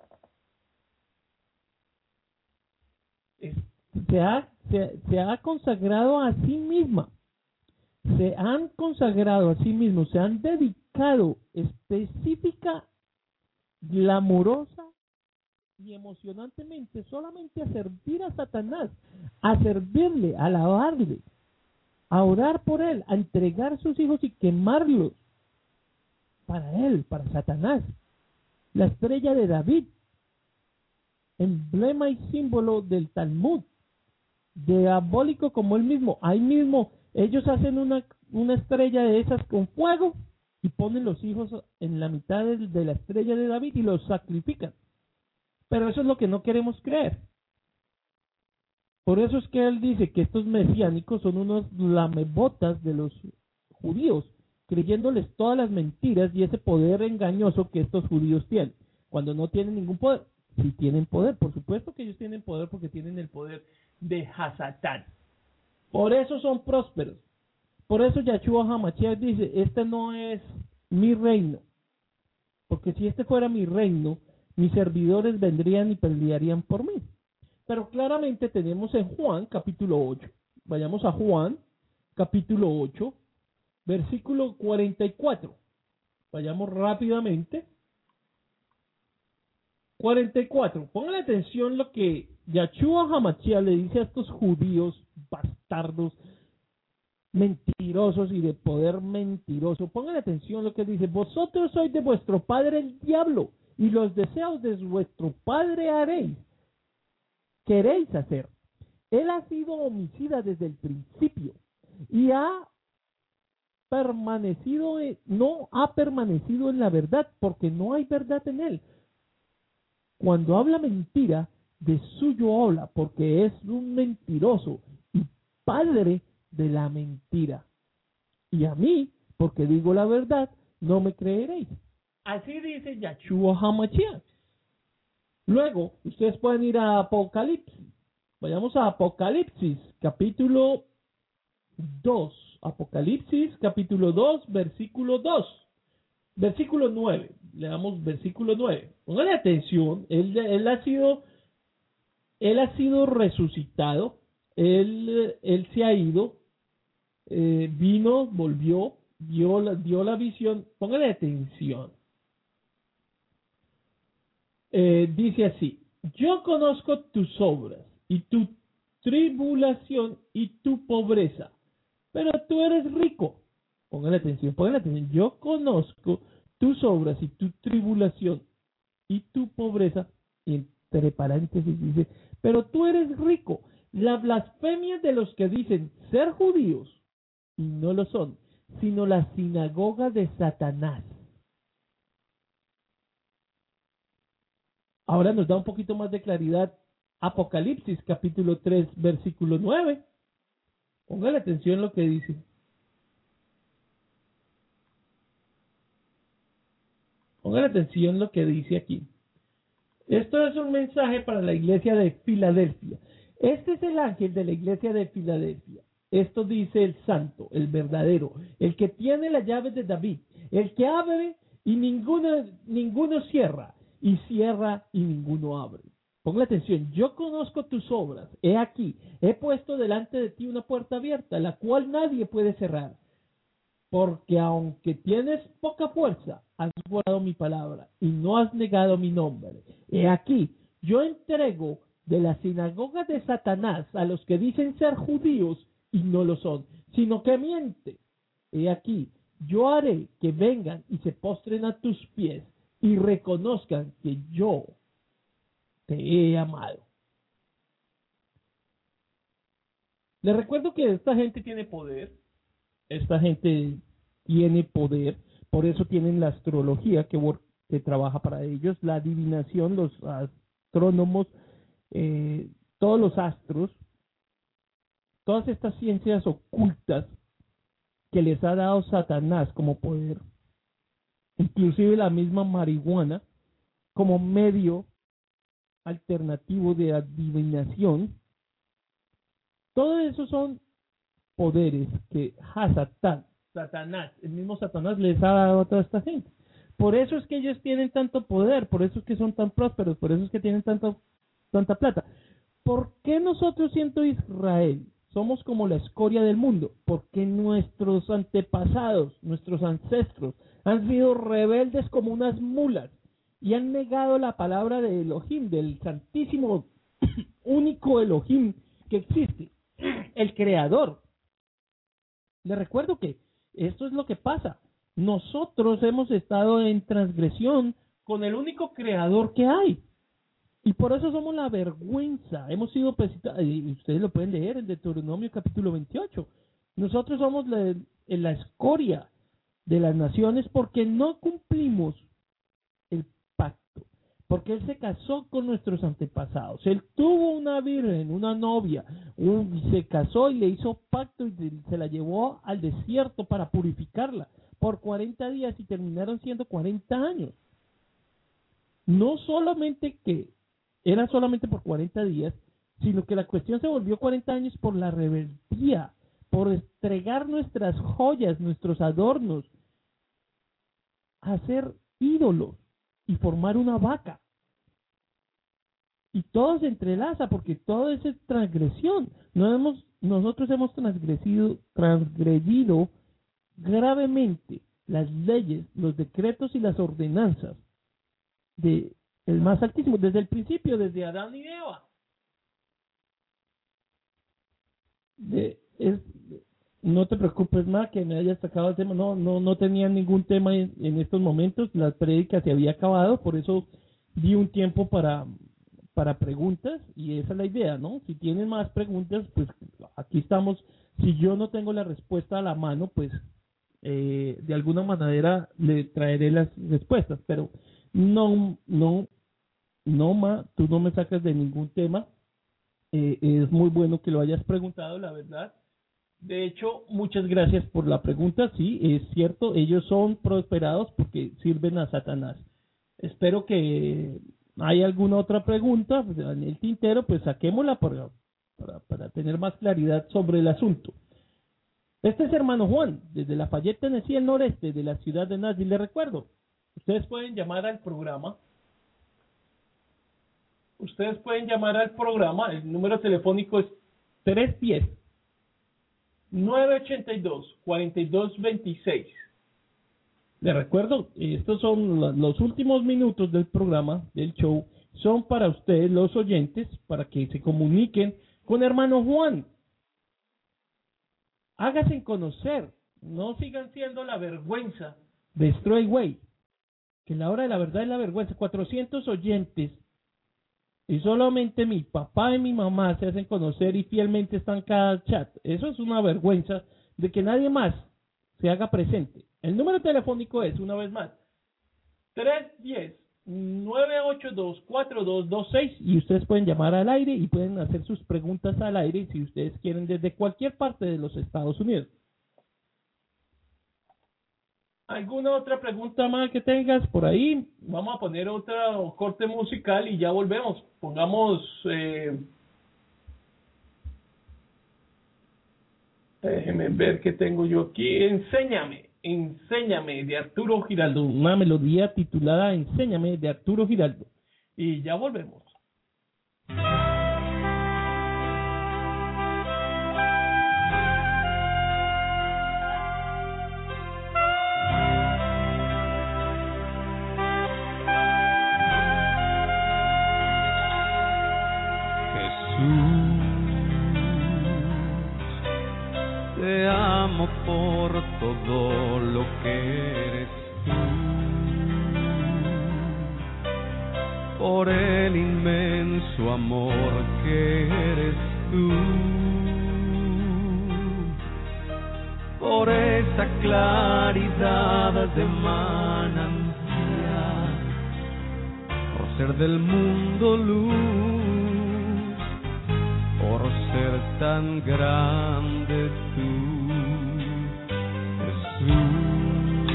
Se ha consagrado a sí misma. Se han consagrado a sí mismos, se han dedicado específica, glamurosa y emocionantemente solamente a servir a Satanás, a servirle, a alabarle, a orar por él, a entregar sus hijos y quemarlos para él, para Satanás. La estrella de David, emblema y símbolo del Talmud, diabólico como él mismo. Ahí mismo ellos hacen una estrella de esas con fuego y ponen los hijos en la mitad de la estrella de David y los sacrifican. Pero eso es lo que no queremos creer. Por eso es que él dice que estos mesiánicos son unos lamebotas de los judíos, creyéndoles todas las mentiras y ese poder engañoso que estos judíos tienen, cuando no tienen ningún poder. Si tienen poder, por supuesto que ellos tienen poder, porque tienen el poder de Hasatán. Por eso son prósperos. Por eso Yahshua HaMashiach dice, este no es mi reino, porque si este fuera mi reino, mis servidores vendrían y pelearían por mí. Pero claramente tenemos en Juan capítulo 8. Vayamos a Juan capítulo 8, versículo 44. Vayamos rápidamente. 44. Pongan atención lo que Yahshua HaMashiach le dice a estos judíos bastardos, mentirosos y de poder mentiroso. Pongan atención lo que dice: vosotros sois de vuestro padre el diablo, y los deseos de vuestro padre queréis hacer. Él ha sido homicida desde el principio y no ha permanecido en la verdad, porque no hay verdad en él. Cuando habla mentira, de suyo habla, porque es un mentiroso y padre de la mentira. Y a mí, porque digo la verdad, no me creeréis. Así dice Yahshua HaMashiach. Luego, ustedes pueden ir a Apocalipsis. Vayamos a Apocalipsis, capítulo 2. Apocalipsis, capítulo 2, versículo 2. Versículo 9. Leamos versículo 9. Pónganle atención. Él ha sido resucitado. Él se ha ido. Vino, volvió, dio la visión. Pónganle atención. Dice así: yo conozco tus obras y tu tribulación y tu pobreza, pero tú eres rico. Pónganle atención. Yo conozco tus obras y tu tribulación y tu pobreza, y entre paréntesis dice, pero tú eres rico. La blasfemia de los que dicen ser judíos y no lo son, sino la sinagoga de Satanás. Ahora nos da un poquito más de claridad Apocalipsis capítulo 3 versículo 9. Póngale atención lo que dice. Póngale atención lo que dice aquí. Esto es un mensaje para la iglesia de Filadelfia. Este es el ángel de la iglesia de Filadelfia. Esto dice el santo, el verdadero, el que tiene las llaves de David, el que abre y ninguno cierra, y cierra y ninguno abre. Ponle atención, yo conozco tus obras, he aquí, he puesto delante de ti una puerta abierta, la cual nadie puede cerrar. Porque aunque tienes poca fuerza, has guardado mi palabra y no has negado mi nombre. He aquí, yo entrego de la sinagoga de Satanás a los que dicen ser judíos y no lo son, sino que mienten. He aquí, yo haré que vengan y se postren a tus pies y reconozcan que yo te he amado. Les recuerdo que esta gente tiene poder. Esta gente tiene poder, por eso tienen la astrología que trabaja para ellos, la adivinación, los astrónomos, todos los astros, todas estas ciencias ocultas que les ha dado Satanás como poder, inclusive la misma marihuana como medio alternativo de adivinación. Todo eso son poderes que Satanás, el mismo Satanás les ha dado a toda esta gente. Por eso es que ellos tienen tanto poder, por eso es que son tan prósperos, por eso es que tienen tanta plata. ¿Por qué nosotros, siendo Israel, somos como la escoria del mundo? Porque nuestros antepasados, nuestros ancestros, han sido rebeldes como unas mulas y han negado la palabra de Elohim, del santísimo, único Elohim que existe, el creador. Les recuerdo que esto es lo que pasa. Nosotros hemos estado en transgresión con el único creador que hay. Y por eso somos la vergüenza. Hemos sido y ustedes lo pueden leer en Deuteronomio capítulo 28. Nosotros somos la escoria de las naciones porque no cumplimos el pacto. Porque Él se casó con nuestros antepasados. Él tuvo una virgen, una novia, se casó y le hizo pacto y se la llevó al desierto para purificarla por 40 días y terminaron siendo 40 años. No solamente que era solamente por 40 días, sino que la cuestión se volvió 40 años por la rebeldía, por entregar nuestras joyas, nuestros adornos, a ser ídolos y formar una vaca. Y todo se entrelaza porque todo es transgresión. Nosotros hemos transgredido gravemente las leyes, los decretos y las ordenanzas de el más altísimo, desde el principio, desde Adán y Eva. No te preocupes más que me hayas sacado el tema. No tenía ningún tema en estos momentos. La prédica se había acabado, por eso di un tiempo para preguntas, y esa es la idea, ¿no? Si tienen más preguntas, pues aquí estamos. Si yo no tengo la respuesta a la mano, pues de alguna manera le traeré las respuestas, pero no tú no me sacas de ningún tema. Es muy bueno que lo hayas preguntado, la verdad. De hecho, muchas gracias por la pregunta. Sí, es cierto, ellos son prosperados porque sirven a Satanás. Espero que haya alguna otra pregunta en el tintero, pues saquémosla para tener más claridad sobre el asunto. Este es hermano Juan, desde Lafayette, Tennessee, el noreste de la ciudad de Nashville. Les recuerdo, ustedes pueden llamar al programa. El número telefónico es 310-982-4226. Les recuerdo, estos son los últimos minutos del programa, del show, son para ustedes los oyentes, para que se comuniquen con hermano Juan. Háganse conocer, no sigan siendo la vergüenza de Straightway, que la hora de la verdad es la vergüenza. 400 oyentes y solamente mi papá y mi mamá se hacen conocer y fielmente están en cada chat. Eso es una vergüenza de que nadie más se haga presente. El número telefónico es, una vez más, 310-982-4226 y ustedes pueden llamar al aire y pueden hacer sus preguntas al aire si ustedes quieren desde cualquier parte de los Estados Unidos. ¿Alguna otra pregunta más que tengas por ahí? Vamos a poner otro corte musical y ya volvemos. Pongamos... déjenme ver qué tengo yo aquí. Enséñame de Arturo Giraldo. Una melodía titulada Enséñame de Arturo Giraldo. Y ya volvemos. Te amo por todo lo que eres tú, por el inmenso amor que eres tú, por esa claridad de manantial, por ser del mundo luz, por ser tan grande tú, Jesús.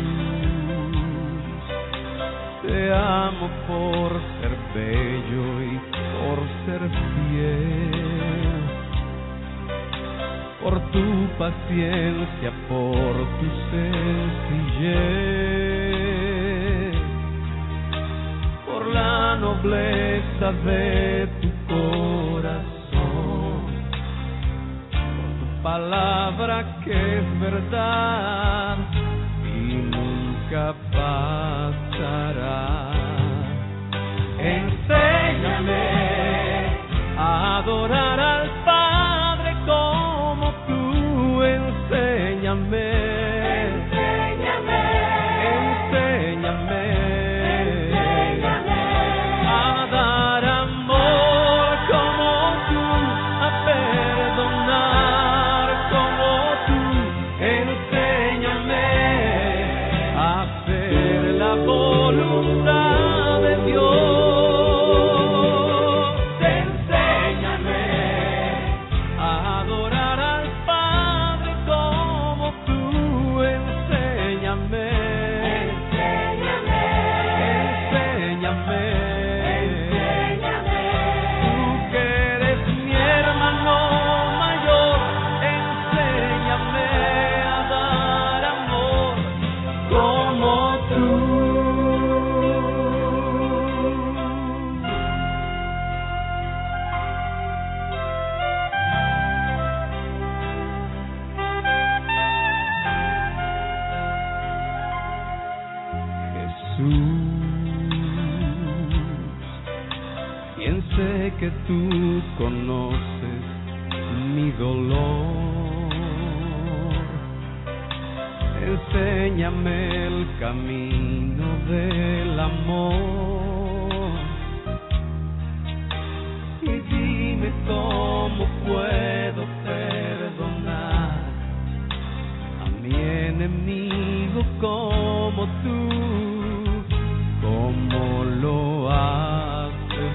Te amo por ser bello y por ser fiel, por tu paciencia, por tu sencillez, por la nobleza de tu corazón, palabra que es verdad y nunca pasará. Enséñame a adorar al Padre como tú, enséñame. Que tú conoces mi dolor, enséñame el camino del amor y dime cómo puedo perdonar a mi enemigo como tú, como lo haces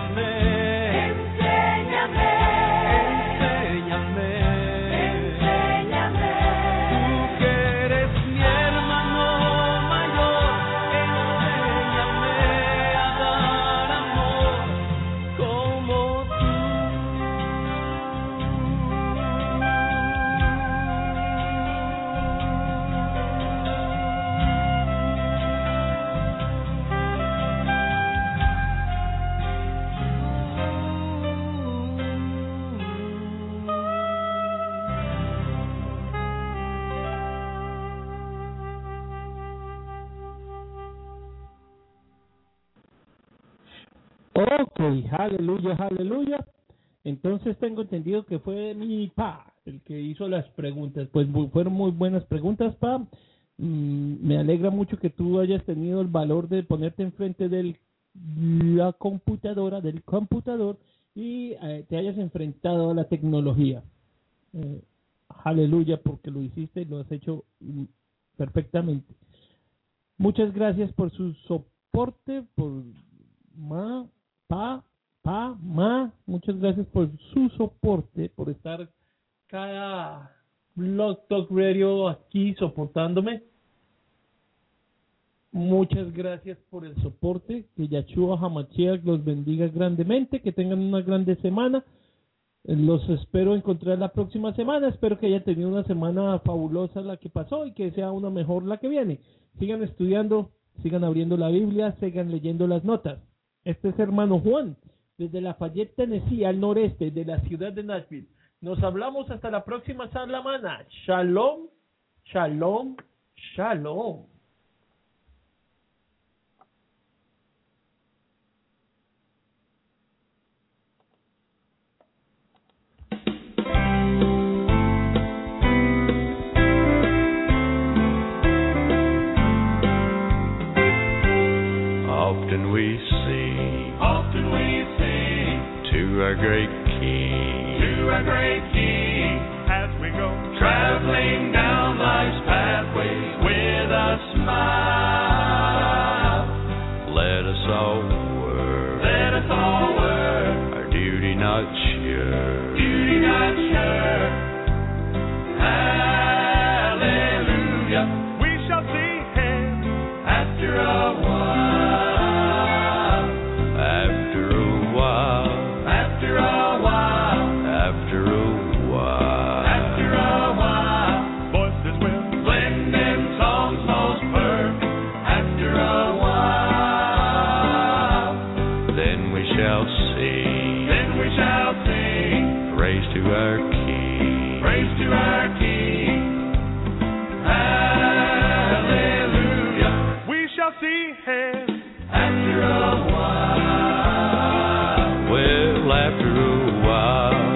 Ok, aleluya, aleluya. Entonces tengo entendido que fue mi pa el que hizo las preguntas. Pues fueron muy buenas preguntas, pa. Me alegra mucho que tú hayas tenido el valor de ponerte enfrente de la computadora, del computador, y te hayas enfrentado a la tecnología. Aleluya, porque lo hiciste y lo has hecho perfectamente. Muchas gracias por su soporte, por muchas gracias por su soporte, por estar cada Blog Talk Radio aquí soportándome. Muchas gracias por el soporte, que Yahshua HaMashiach los bendiga grandemente, que tengan una grande semana. Los espero encontrar la próxima semana. Espero que haya tenido una semana fabulosa la que pasó y que sea una mejor la que viene. Sigan estudiando, sigan abriendo la Biblia, sigan leyendo las notas. Este es hermano Juan, desde Lafayette, Tennessee, al noreste de la ciudad de Nashville. Nos hablamos hasta la próxima semana. Shalom, shalom, shalom. Often we sing to our great King, as we go traveling down life's pathways with a smile. Let us all work, our duty not sure, Hallelujah, we shall see Him after a while. After a while, well, after a while.